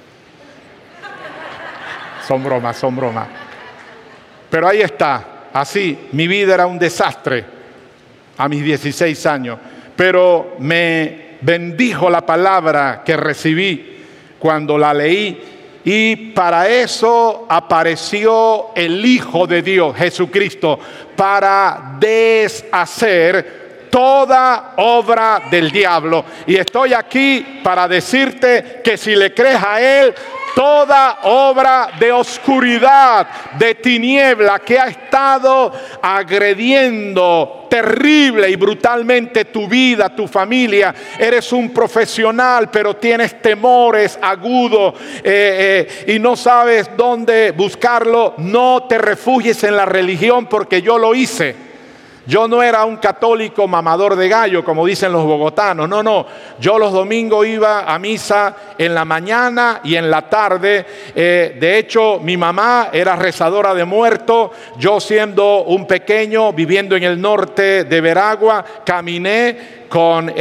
Son bromas. Pero ahí está, así, mi vida era un desastre a mis 16 años. Pero me bendijo la palabra que recibí cuando la leí, y para eso apareció el Hijo de Dios, Jesucristo, para deshacer toda obra del diablo. Y estoy aquí para decirte que si le crees a Él, toda obra de oscuridad, de tiniebla que ha estado agrediendo terrible y brutalmente tu vida, tu familia. Eres un profesional, pero tienes temores agudos y no sabes dónde buscarlo. No te refugies en la religión, porque yo lo hice. Yo no era un católico mamador de gallo, como dicen los bogotanos. No. Yo los domingos iba a misa en la mañana y en la tarde. De hecho, mi mamá era rezadora de muertos. Yo, siendo un pequeño, viviendo en el norte de Veragua, caminé con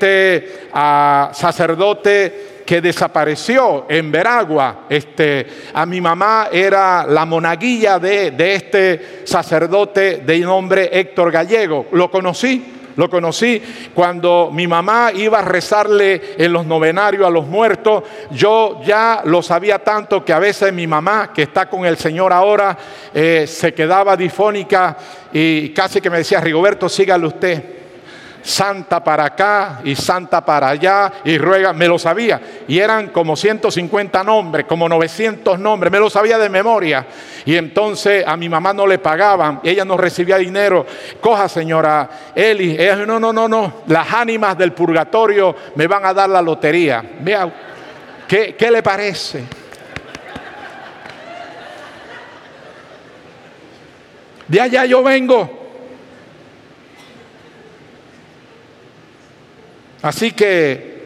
sacerdote que desapareció en Veragua. A mi mamá era la monaguilla de este sacerdote de nombre Héctor Gallego. Lo conocí cuando mi mamá iba a rezarle en los novenarios a los muertos. Yo ya lo sabía tanto que a veces mi mamá, que está con el Señor ahora, se quedaba difónica y casi que me decía: Rigoberto, sígale usted. Santa para acá y santa para allá, y ruega, me lo sabía, y eran como 150 nombres, como 900 nombres, me lo sabía de memoria. Y entonces a mi mamá no le pagaban, ella no recibía dinero. Coja, señora Eli. Ella dijo: no, las ánimas del purgatorio me van a dar la lotería. Vea, ¿qué le parece? De allá yo vengo. Así que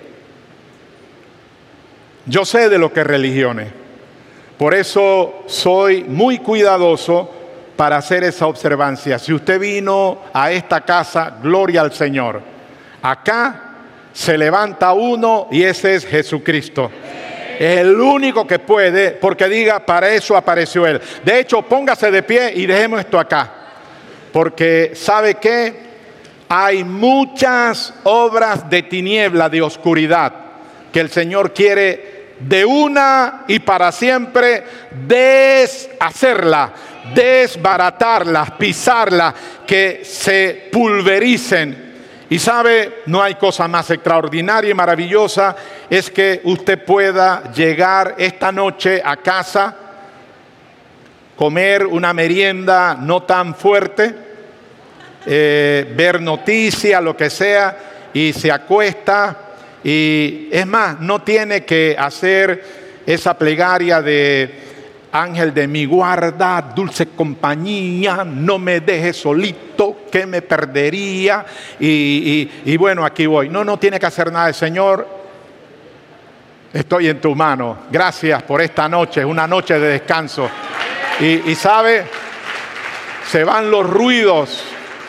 yo sé de lo que es religiones. Por eso soy muy cuidadoso para hacer esa observancia. Si usted vino a esta casa, gloria al Señor. Acá se levanta uno y ese es Jesucristo. Es el único que puede, porque diga: para eso apareció Él. De hecho, póngase de pie y dejemos esto acá. Porque ¿sabe qué? Hay muchas obras de tiniebla, de oscuridad, que el Señor quiere de una y para siempre deshacerla, desbaratarlas, pisarlas, que se pulvericen. Y sabe, no hay cosa más extraordinaria y maravillosa, es que usted pueda llegar esta noche a casa, comer una merienda no tan fuerte, ver noticias, lo que sea, y se acuesta. Y es más, no tiene que hacer esa plegaria de ángel de mi guarda, dulce compañía, no me dejes solito, que me perdería. Y bueno, aquí voy. No tiene que hacer nada. Señor, estoy en tu mano. Gracias por esta noche, una noche de descanso. Y sabe, se van los ruidos,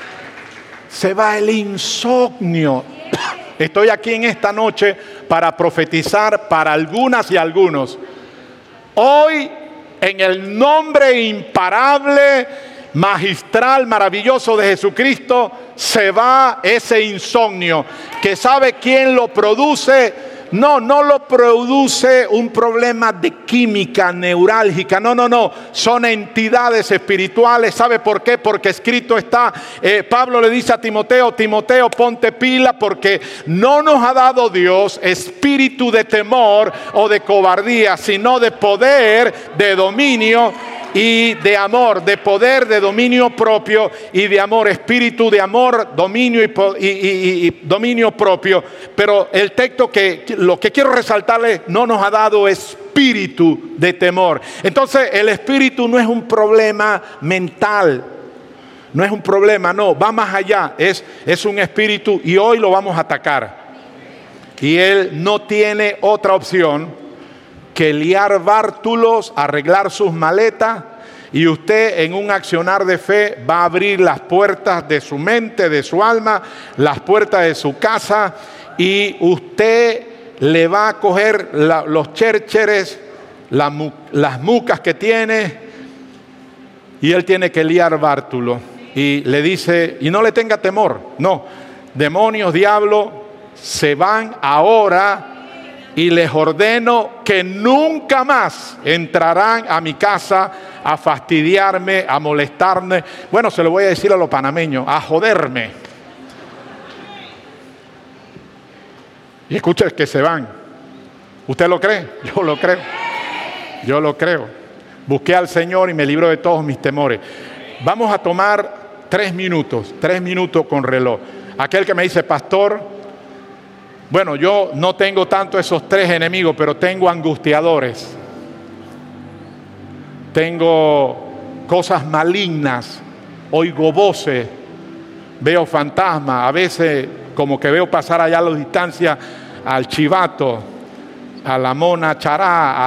se va el insomnio. Estoy aquí en esta noche para profetizar para algunas y algunos. Hoy, en el nombre imparable, magistral, maravilloso de Jesucristo, se va ese insomnio. ¿Que sabe quién lo produce? No lo produce un problema de química neurálgica. No. Son entidades espirituales. ¿Sabe por qué? Porque escrito está, Pablo le dice a Timoteo, ponte pila, porque no nos ha dado Dios espíritu de temor o de cobardía, sino de poder, de dominio y de amor, de poder, de dominio propio y de amor, espíritu de amor, dominio y dominio propio. Pero el texto lo que quiero resaltarle, no nos ha dado espíritu de temor. Entonces el espíritu no es un problema mental, no es un problema, no, va más allá, es un espíritu, y hoy lo vamos a atacar. Y él no tiene otra opción que liar bártulos, arreglar sus maletas, y usted en un accionar de fe va a abrir las puertas de su mente, de su alma, las puertas de su casa, y usted le va a coger los chércheres, las mucas que tiene, y él tiene que liar bártulos. Y le dice, y no le tenga temor, no, demonios, diablo, se van ahora. Y les ordeno que nunca más entrarán a mi casa a fastidiarme, a molestarme. Bueno, se lo voy a decir a los panameños, a joderme. Y escucha que se van. ¿Usted lo cree? Yo lo creo. Yo lo creo. Busqué al Señor y me libró de todos mis temores. Vamos a tomar 3 minutos con reloj. Aquel que me dice, pastor, bueno, yo no tengo tanto esos 3 enemigos, pero tengo angustiadores. Tengo cosas malignas, oigo voces, veo fantasmas, a veces como que veo pasar allá a la distancia al chivato, a la mona chará,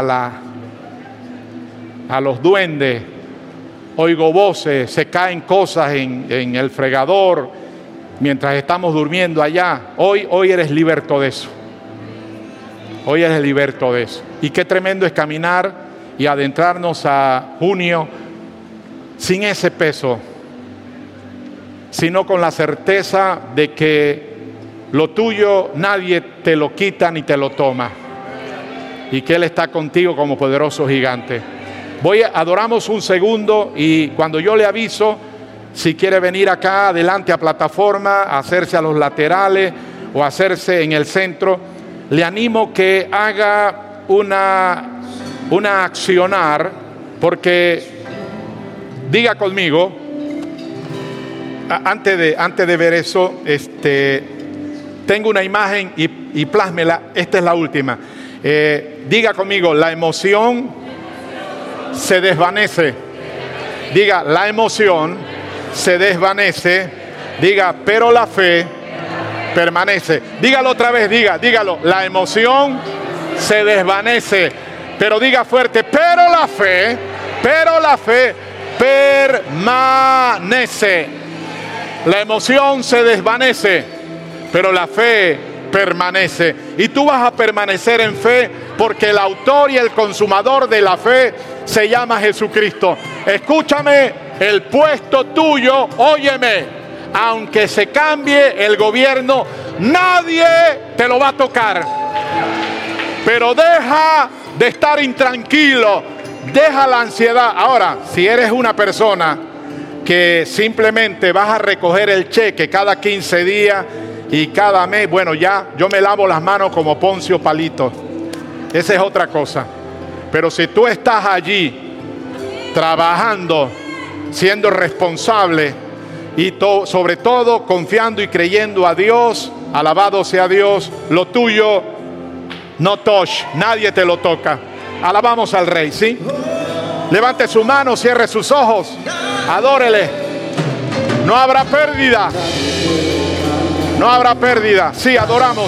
a los duendes, oigo voces, se caen cosas en el fregador, mientras estamos durmiendo allá. Hoy eres liberto de eso. Hoy eres liberto de eso. Y qué tremendo es caminar y adentrarnos a junio sin ese peso, sino con la certeza de que lo tuyo nadie te lo quita ni te lo toma, y que Él está contigo como poderoso gigante. Adoramos un segundo, y cuando yo le aviso, si quiere venir acá adelante a plataforma, hacerse a los laterales o hacerse en el centro, le animo que haga una accionar, porque diga conmigo, antes de ver eso, tengo una imagen y plásmela, esta es la última. Diga conmigo, la emoción se desvanece. Diga, la emoción se desvanece. Diga, pero la fe permanece. Dígalo otra vez, dígalo. La emoción se desvanece. Pero diga fuerte, pero la fe permanece. La emoción se desvanece, pero la fe permanece. Y tú vas a permanecer en fe, porque el autor y el consumador de la fe se llama Jesucristo. Escúchame, el puesto tuyo, óyeme, aunque se cambie el gobierno, nadie te lo va a tocar. Pero deja de estar intranquilo, deja la ansiedad. Ahora, si eres una persona que simplemente vas a recoger el cheque cada 15 días y cada mes, bueno, ya yo me lavo las manos como Poncio Palito. Esa es otra cosa. Pero si tú estás allí trabajando, siendo responsable y sobre todo confiando y creyendo a Dios, alabado sea Dios, lo tuyo no nadie te lo toca. Alabamos al Rey, ¿sí? Levante su mano, cierre sus ojos, adórele. No habrá pérdida. No habrá pérdida. Sí, adoramos.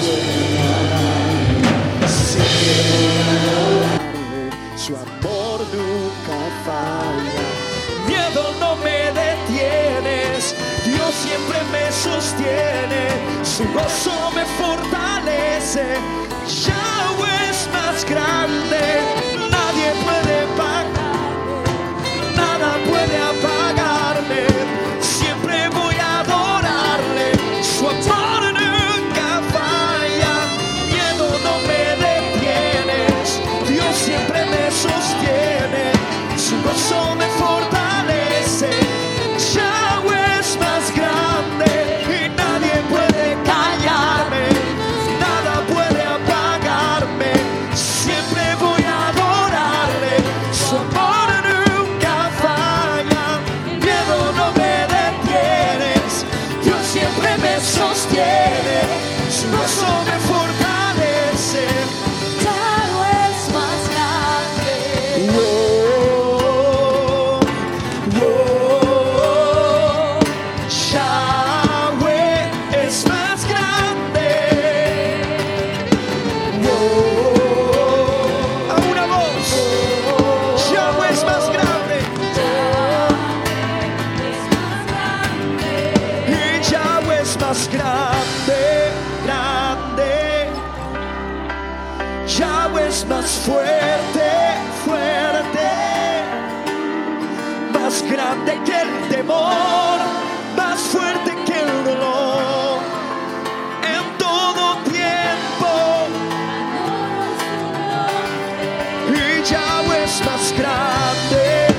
Su amor nunca falla. Miedo no me detienes. Dios siempre me sostiene. Su gozo me fortalece. Yahweh es más grande. Nadie puede pagarme. Nada puede apagarme. Siempre voy a adorarle. Su amor nunca falla. Miedo no me detienes. Dios siempre me sostiene. Su gozo me fortalece. Yahweh es más grande y nadie puede callarme. Nada puede apagarme. Siempre voy a adorarle. Su amor nunca falla. Miedo no me detienes. Dios siempre me sostiene. Su gozo me fortalece. Yahweh es más grande. Oh, oh, Yahweh es más grande. Oh, a una voz. Yahweh es más grande. Y Yahweh es más grande, grande. Yahweh es más fuerte, fuerte. Más grande que el temor, más fuerte que el dolor. En todo tiempo. Y Yahweh es más grande,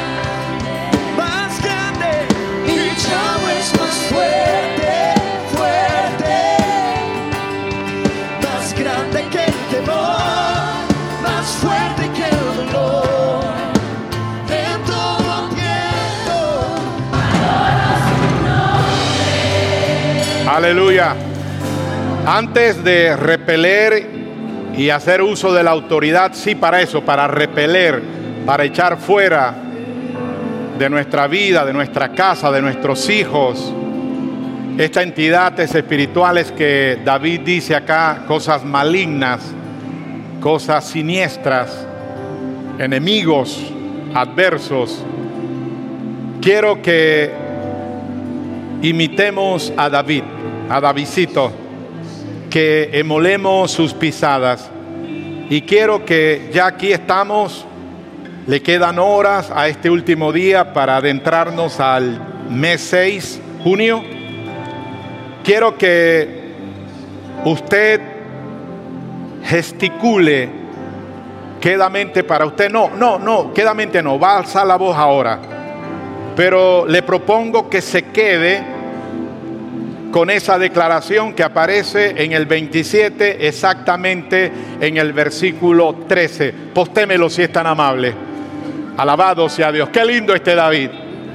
más grande. Y Yahweh es más fuerte, fuerte. Más grande que el temor, más fuerte que el dolor. En todo tiempo. Aleluya. Antes de repeler y hacer uso de la autoridad, sí, para eso, para repeler, para echar fuera de nuestra vida, de nuestra casa, de nuestros hijos, estas entidades espirituales que David dice acá, cosas malignas, cosas siniestras, enemigos, adversos. Quiero que imitemos a David, a Davidcito, que emolemos sus pisadas. Y quiero que ya aquí estamos, le quedan horas a este último día para adentrarnos al mes 6, junio. Quiero que usted gesticule quedamente para usted. No, quedamente no, va a alzar la voz ahora. Pero le propongo que se quede con esa declaración que aparece en el 27, exactamente en el versículo 13. Postémelo si es tan amable. Alabado sea Dios. Qué lindo este David.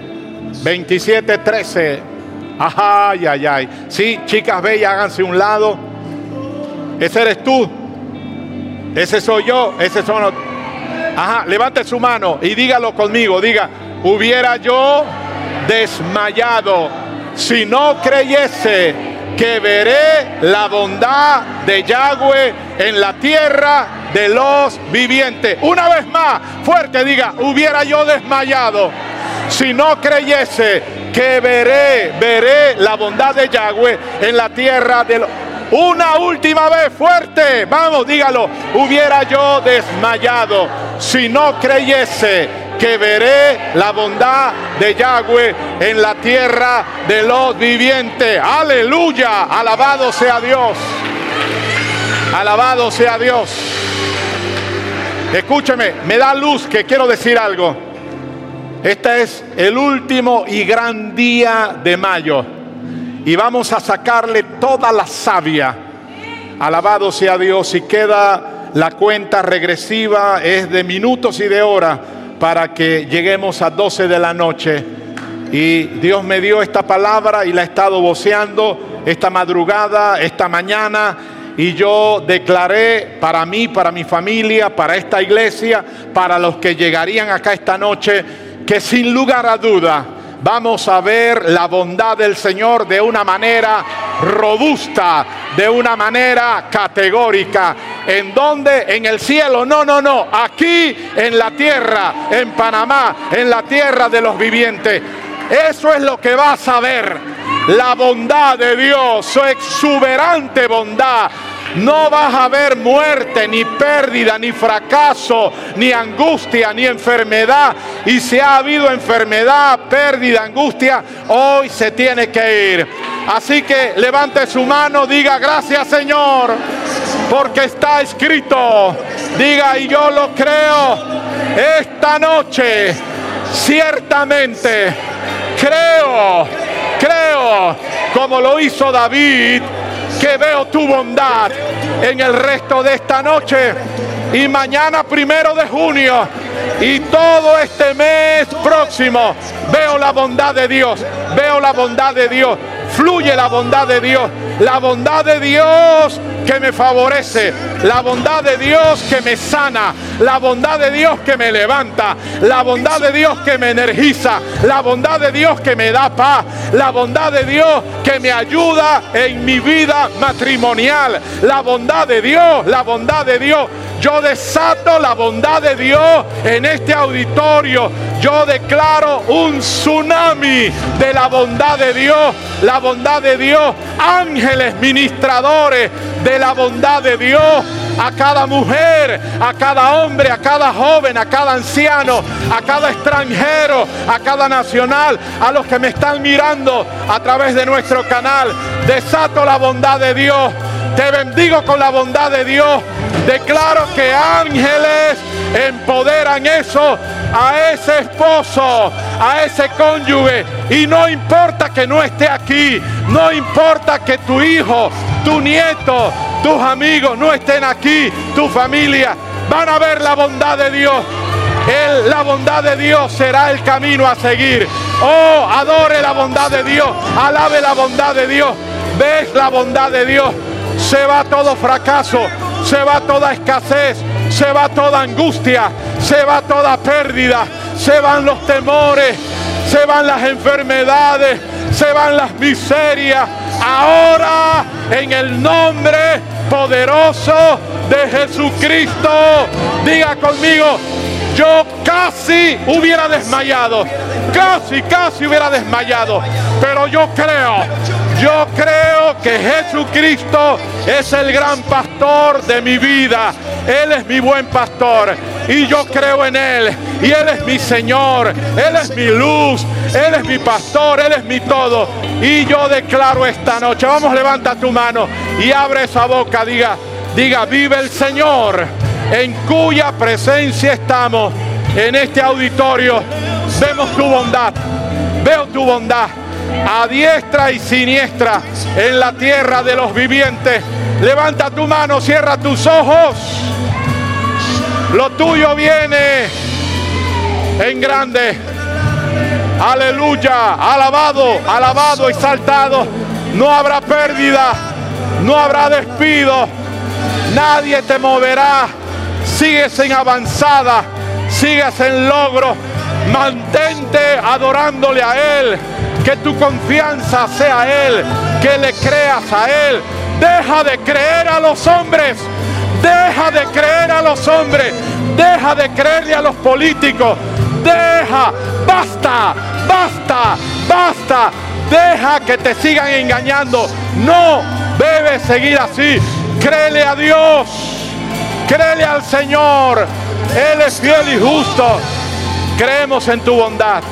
27, 13. Ay, ay, ay. Sí, chicas bellas, háganse un lado. Ese eres tú. Ese soy yo. Ese son los... Ajá, levante su mano y dígalo conmigo. Diga, hubiera yo desmayado si no creyese que veré la bondad de Yahweh en la tierra de los vivientes. Una vez más, fuerte, diga, hubiera yo desmayado si no creyese que veré la bondad de Yahweh en la tierra de los... Una última vez, fuerte, vamos, dígalo, hubiera yo desmayado si no creyese que veré la bondad de Yahweh en la tierra de los vivientes. Aleluya, alabado sea Dios. Alabado sea Dios. Escúcheme, me da luz que quiero decir algo. Este es el último y gran día de mayo y vamos a sacarle toda la savia. Alabado sea Dios. Y queda la cuenta regresiva, es de minutos y de horas para que lleguemos a 12 de la noche. Y Dios me dio esta palabra y la he estado voceando esta madrugada, esta mañana, Y yo declaré para mí, para mi familia, para esta iglesia, para los que llegarían acá esta noche, que sin lugar a duda vamos a ver la bondad del Señor de una manera robusta, de una manera categórica. ¿En dónde? En el cielo. No. Aquí en la tierra, en Panamá, en la tierra de los vivientes. Eso es lo que vas a ver. La bondad de Dios, su exuberante bondad. No vas a ver muerte, ni pérdida, ni fracaso, ni angustia, ni enfermedad. Y si ha habido enfermedad, pérdida, angustia, hoy se tiene que ir. Así que levante su mano, diga gracias Señor, porque está escrito. Diga, y yo lo creo. Esta noche, ciertamente, creo, como lo hizo David, que veo tu bondad en el resto de esta noche y mañana 1 de junio y todo este mes próximo. Veo la bondad de Dios, veo la bondad de Dios, fluye la bondad de Dios, la bondad de Dios que me favorece, la bondad de Dios que me sana, la bondad de Dios que me levanta, la bondad de Dios que me energiza, la bondad de Dios que me da paz, la bondad de Dios que me ayuda en mi vida matrimonial, la bondad de Dios, la bondad de Dios. Yo desato la bondad de Dios en este auditorio. Yo declaro un tsunami de la bondad de Dios, la bondad de Dios. Ángeles ministradores de la bondad de Dios a cada mujer, a cada hombre, a cada joven, a cada anciano, a cada extranjero, a cada nacional, a los que me están mirando a través de nuestro canal. Desato la bondad de Dios. Te bendigo con la bondad de Dios. Declaro que ángeles empoderan eso a ese esposo, a ese cónyuge. Y no importa que no esté aquí, no importa que tu hijo, tu nieto, tus amigos no estén aquí, tu familia, van a ver la bondad de Dios. La bondad de Dios será el camino a seguir. Oh, adore la bondad de Dios, alabe la bondad de Dios. ¿Ves la bondad de Dios? Se va todo fracaso, se va toda escasez, se va toda angustia, se va toda pérdida, se van los temores, se van las enfermedades, se van las miserias. Ahora, en el nombre poderoso de Jesucristo, diga conmigo, yo casi hubiera desmayado, casi hubiera desmayado, pero yo creo que Jesucristo es el gran pastor de mi vida. Él es mi buen pastor y yo creo en Él. Y Él es mi Señor, Él es mi luz, Él es mi pastor, Él es mi todo. Y yo declaro esta noche, vamos, levanta tu mano y abre esa boca, diga, vive el Señor, en cuya presencia estamos en este auditorio. Vemos tu bondad, veo tu bondad a diestra y siniestra en la tierra de los vivientes. Levanta tu mano, cierra tus ojos. Lo tuyo viene en grande. Aleluya, alabado, exaltado. No habrá pérdida, no habrá despido. Nadie te moverá. Sigues en avanzada, sigues en logro. Mantente adorándole a Él. Que tu confianza sea a Él, que le creas a Él. Deja de creer a los hombres, deja de creer a los hombres, deja de creerle a los políticos, basta, deja que te sigan engañando. No debes seguir así. Créele a Dios, créele al Señor. Él es fiel y justo. Creemos en tu bondad.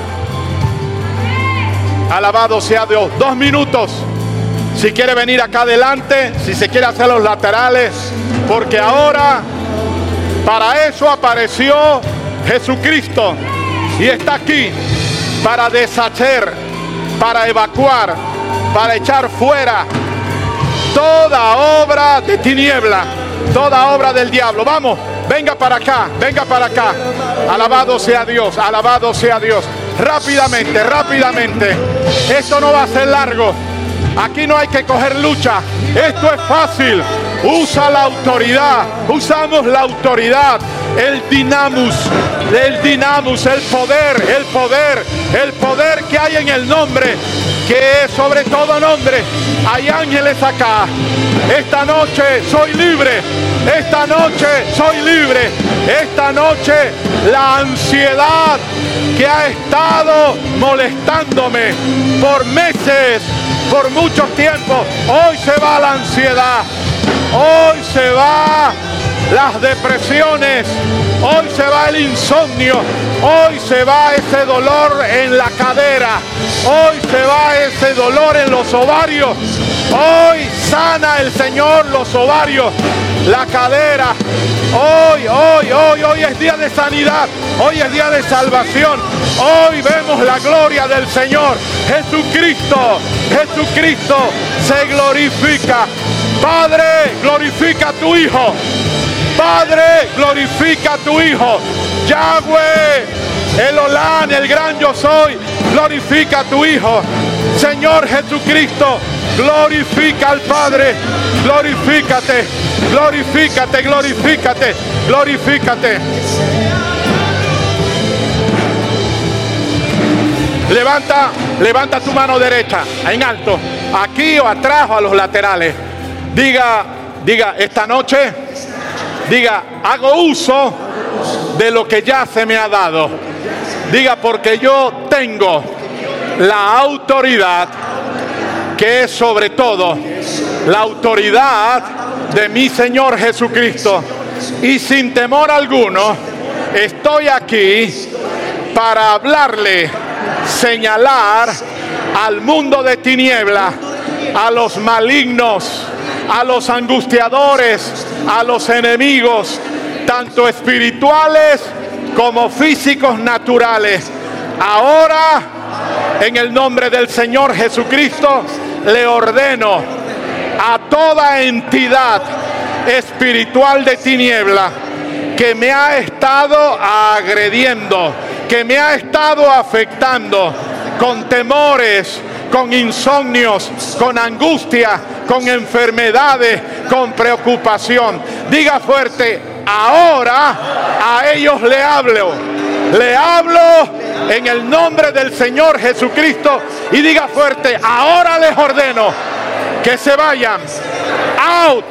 Alabado sea Dios. 2 minutos. Si quiere venir acá adelante, si se quiere hacer los laterales, porque ahora para eso apareció Jesucristo y está aquí para deshacer, para evacuar, para echar fuera toda obra de tiniebla, toda obra del diablo. Vamos, venga para acá, venga para acá. Alabado sea Dios, alabado sea Dios. Rápidamente. Esto no va a ser largo. Aquí no hay que coger lucha. Esto es fácil. Usa la autoridad. Usamos la autoridad. El dinamus, el poder que hay en el nombre, que es sobre todo nombre. Hay ángeles acá. Esta noche soy libre. Esta noche soy libre. Esta noche la ansiedad que ha estado molestándome por meses, por mucho tiempo, hoy se va la ansiedad. Hoy se va las depresiones, hoy se va el insomnio, hoy se va ese dolor en la cadera, hoy se va ese dolor en los ovarios, hoy sana el Señor los ovarios, la cadera. Hoy es día de sanidad, hoy es día de salvación, hoy vemos la gloria del Señor. Jesucristo se glorifica. Padre, glorifica a tu Hijo. Padre, glorifica a tu Hijo. Yahweh, el Olán, el gran yo soy, glorifica a tu Hijo. Señor Jesucristo, glorifica al Padre. Glorifícate, glorifícate, glorifícate, glorifícate. Levanta tu mano derecha en alto, aquí o atrás o a los laterales. Diga, esta noche, diga, hago uso de lo que ya se me ha dado. Diga, porque yo tengo la autoridad que es sobre todo la autoridad de mi Señor Jesucristo. Y sin temor alguno, estoy aquí para hablarle, señalar al mundo de tiniebla, a los malignos, a los angustiadores, a los enemigos, tanto espirituales como físicos naturales. Ahora, en el nombre del Señor Jesucristo, le ordeno a toda entidad espiritual de tiniebla que me ha estado agrediendo, que me ha estado afectando con temores, con insomnios, con angustia, con enfermedades, con preocupación. Diga fuerte, ahora a ellos le hablo en el nombre del Señor Jesucristo, y diga fuerte, ahora les ordeno que se vayan, out,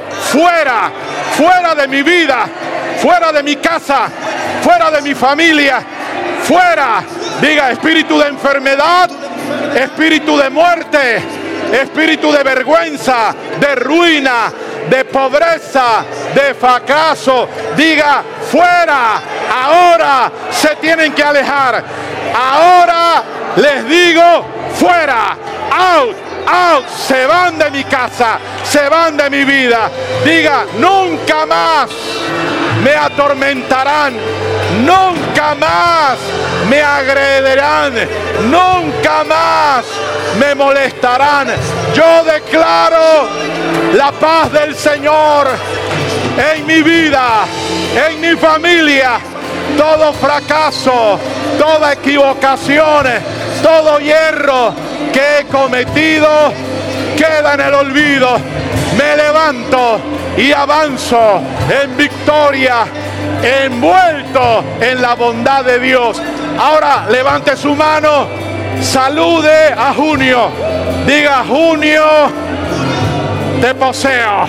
fuera de mi vida, fuera de mi casa, fuera de mi familia, fuera. Diga, espíritu de enfermedad, espíritu de muerte, espíritu de vergüenza, de ruina, de pobreza, de fracaso. Diga, fuera. Ahora se tienen que alejar. Ahora les digo, fuera. Out. Se van de mi casa, se van de mi vida. Diga, nunca más me atormentarán, nunca más me agredirán, nunca más me molestarán. Yo declaro la paz del Señor en mi vida, en mi familia. Todo fracaso, toda equivocación, todo hierro que he cometido queda en el olvido. Me levanto y avanzo en victoria, envuelto en la bondad de Dios. Ahora levante su mano, salude a Junio. Diga, Junio, te poseo.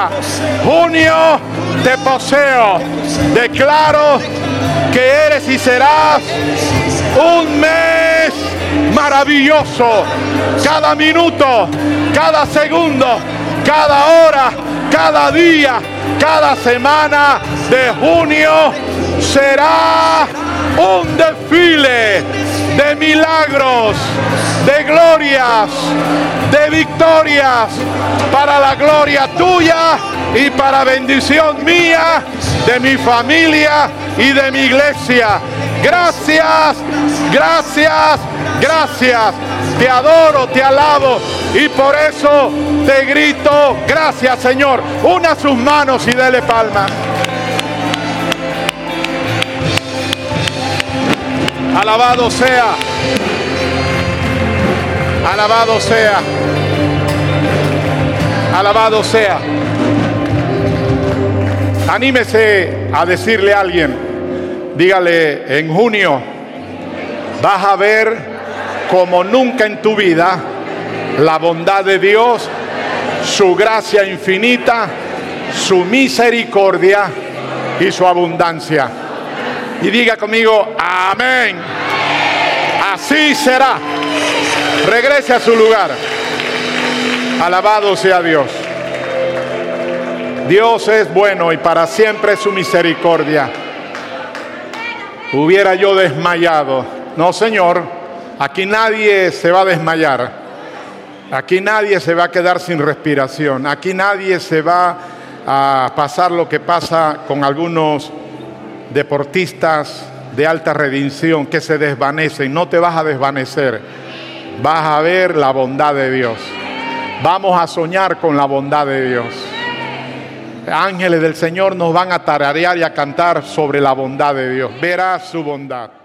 Junio, te poseo. Declaro que eres y serás un mes maravilloso. Cada minuto, cada segundo, cada hora, cada día, cada semana de junio será un desfile de milagros, de glorias, de victorias, para la gloria tuya y para bendición mía, de mi familia y de mi iglesia. Gracias, gracias, gracias. Te adoro, te alabo, y por eso te grito, gracias, Señor. Una sus manos y dele palmas. Alabado sea. Alabado sea. Alabado sea. Anímese a decirle a alguien, dígale, en junio vas a ver como nunca en tu vida la bondad de Dios, su gracia infinita, su misericordia y su abundancia. Y diga conmigo, amén. Así será. Regrese a su lugar. Alabado sea Dios. Dios es bueno y para siempre es su misericordia. Hubiera yo desmayado. No, Señor, aquí nadie se va a desmayar. Aquí nadie se va a quedar sin respiración. Aquí nadie se va a pasar lo que pasa con algunos deportistas de alta redención que se desvanecen. No te vas a desvanecer. Vas a ver la bondad de Dios. Vamos a soñar con la bondad de Dios. Ángeles del Señor nos van a tararear y a cantar sobre la bondad de Dios. Verás su bondad.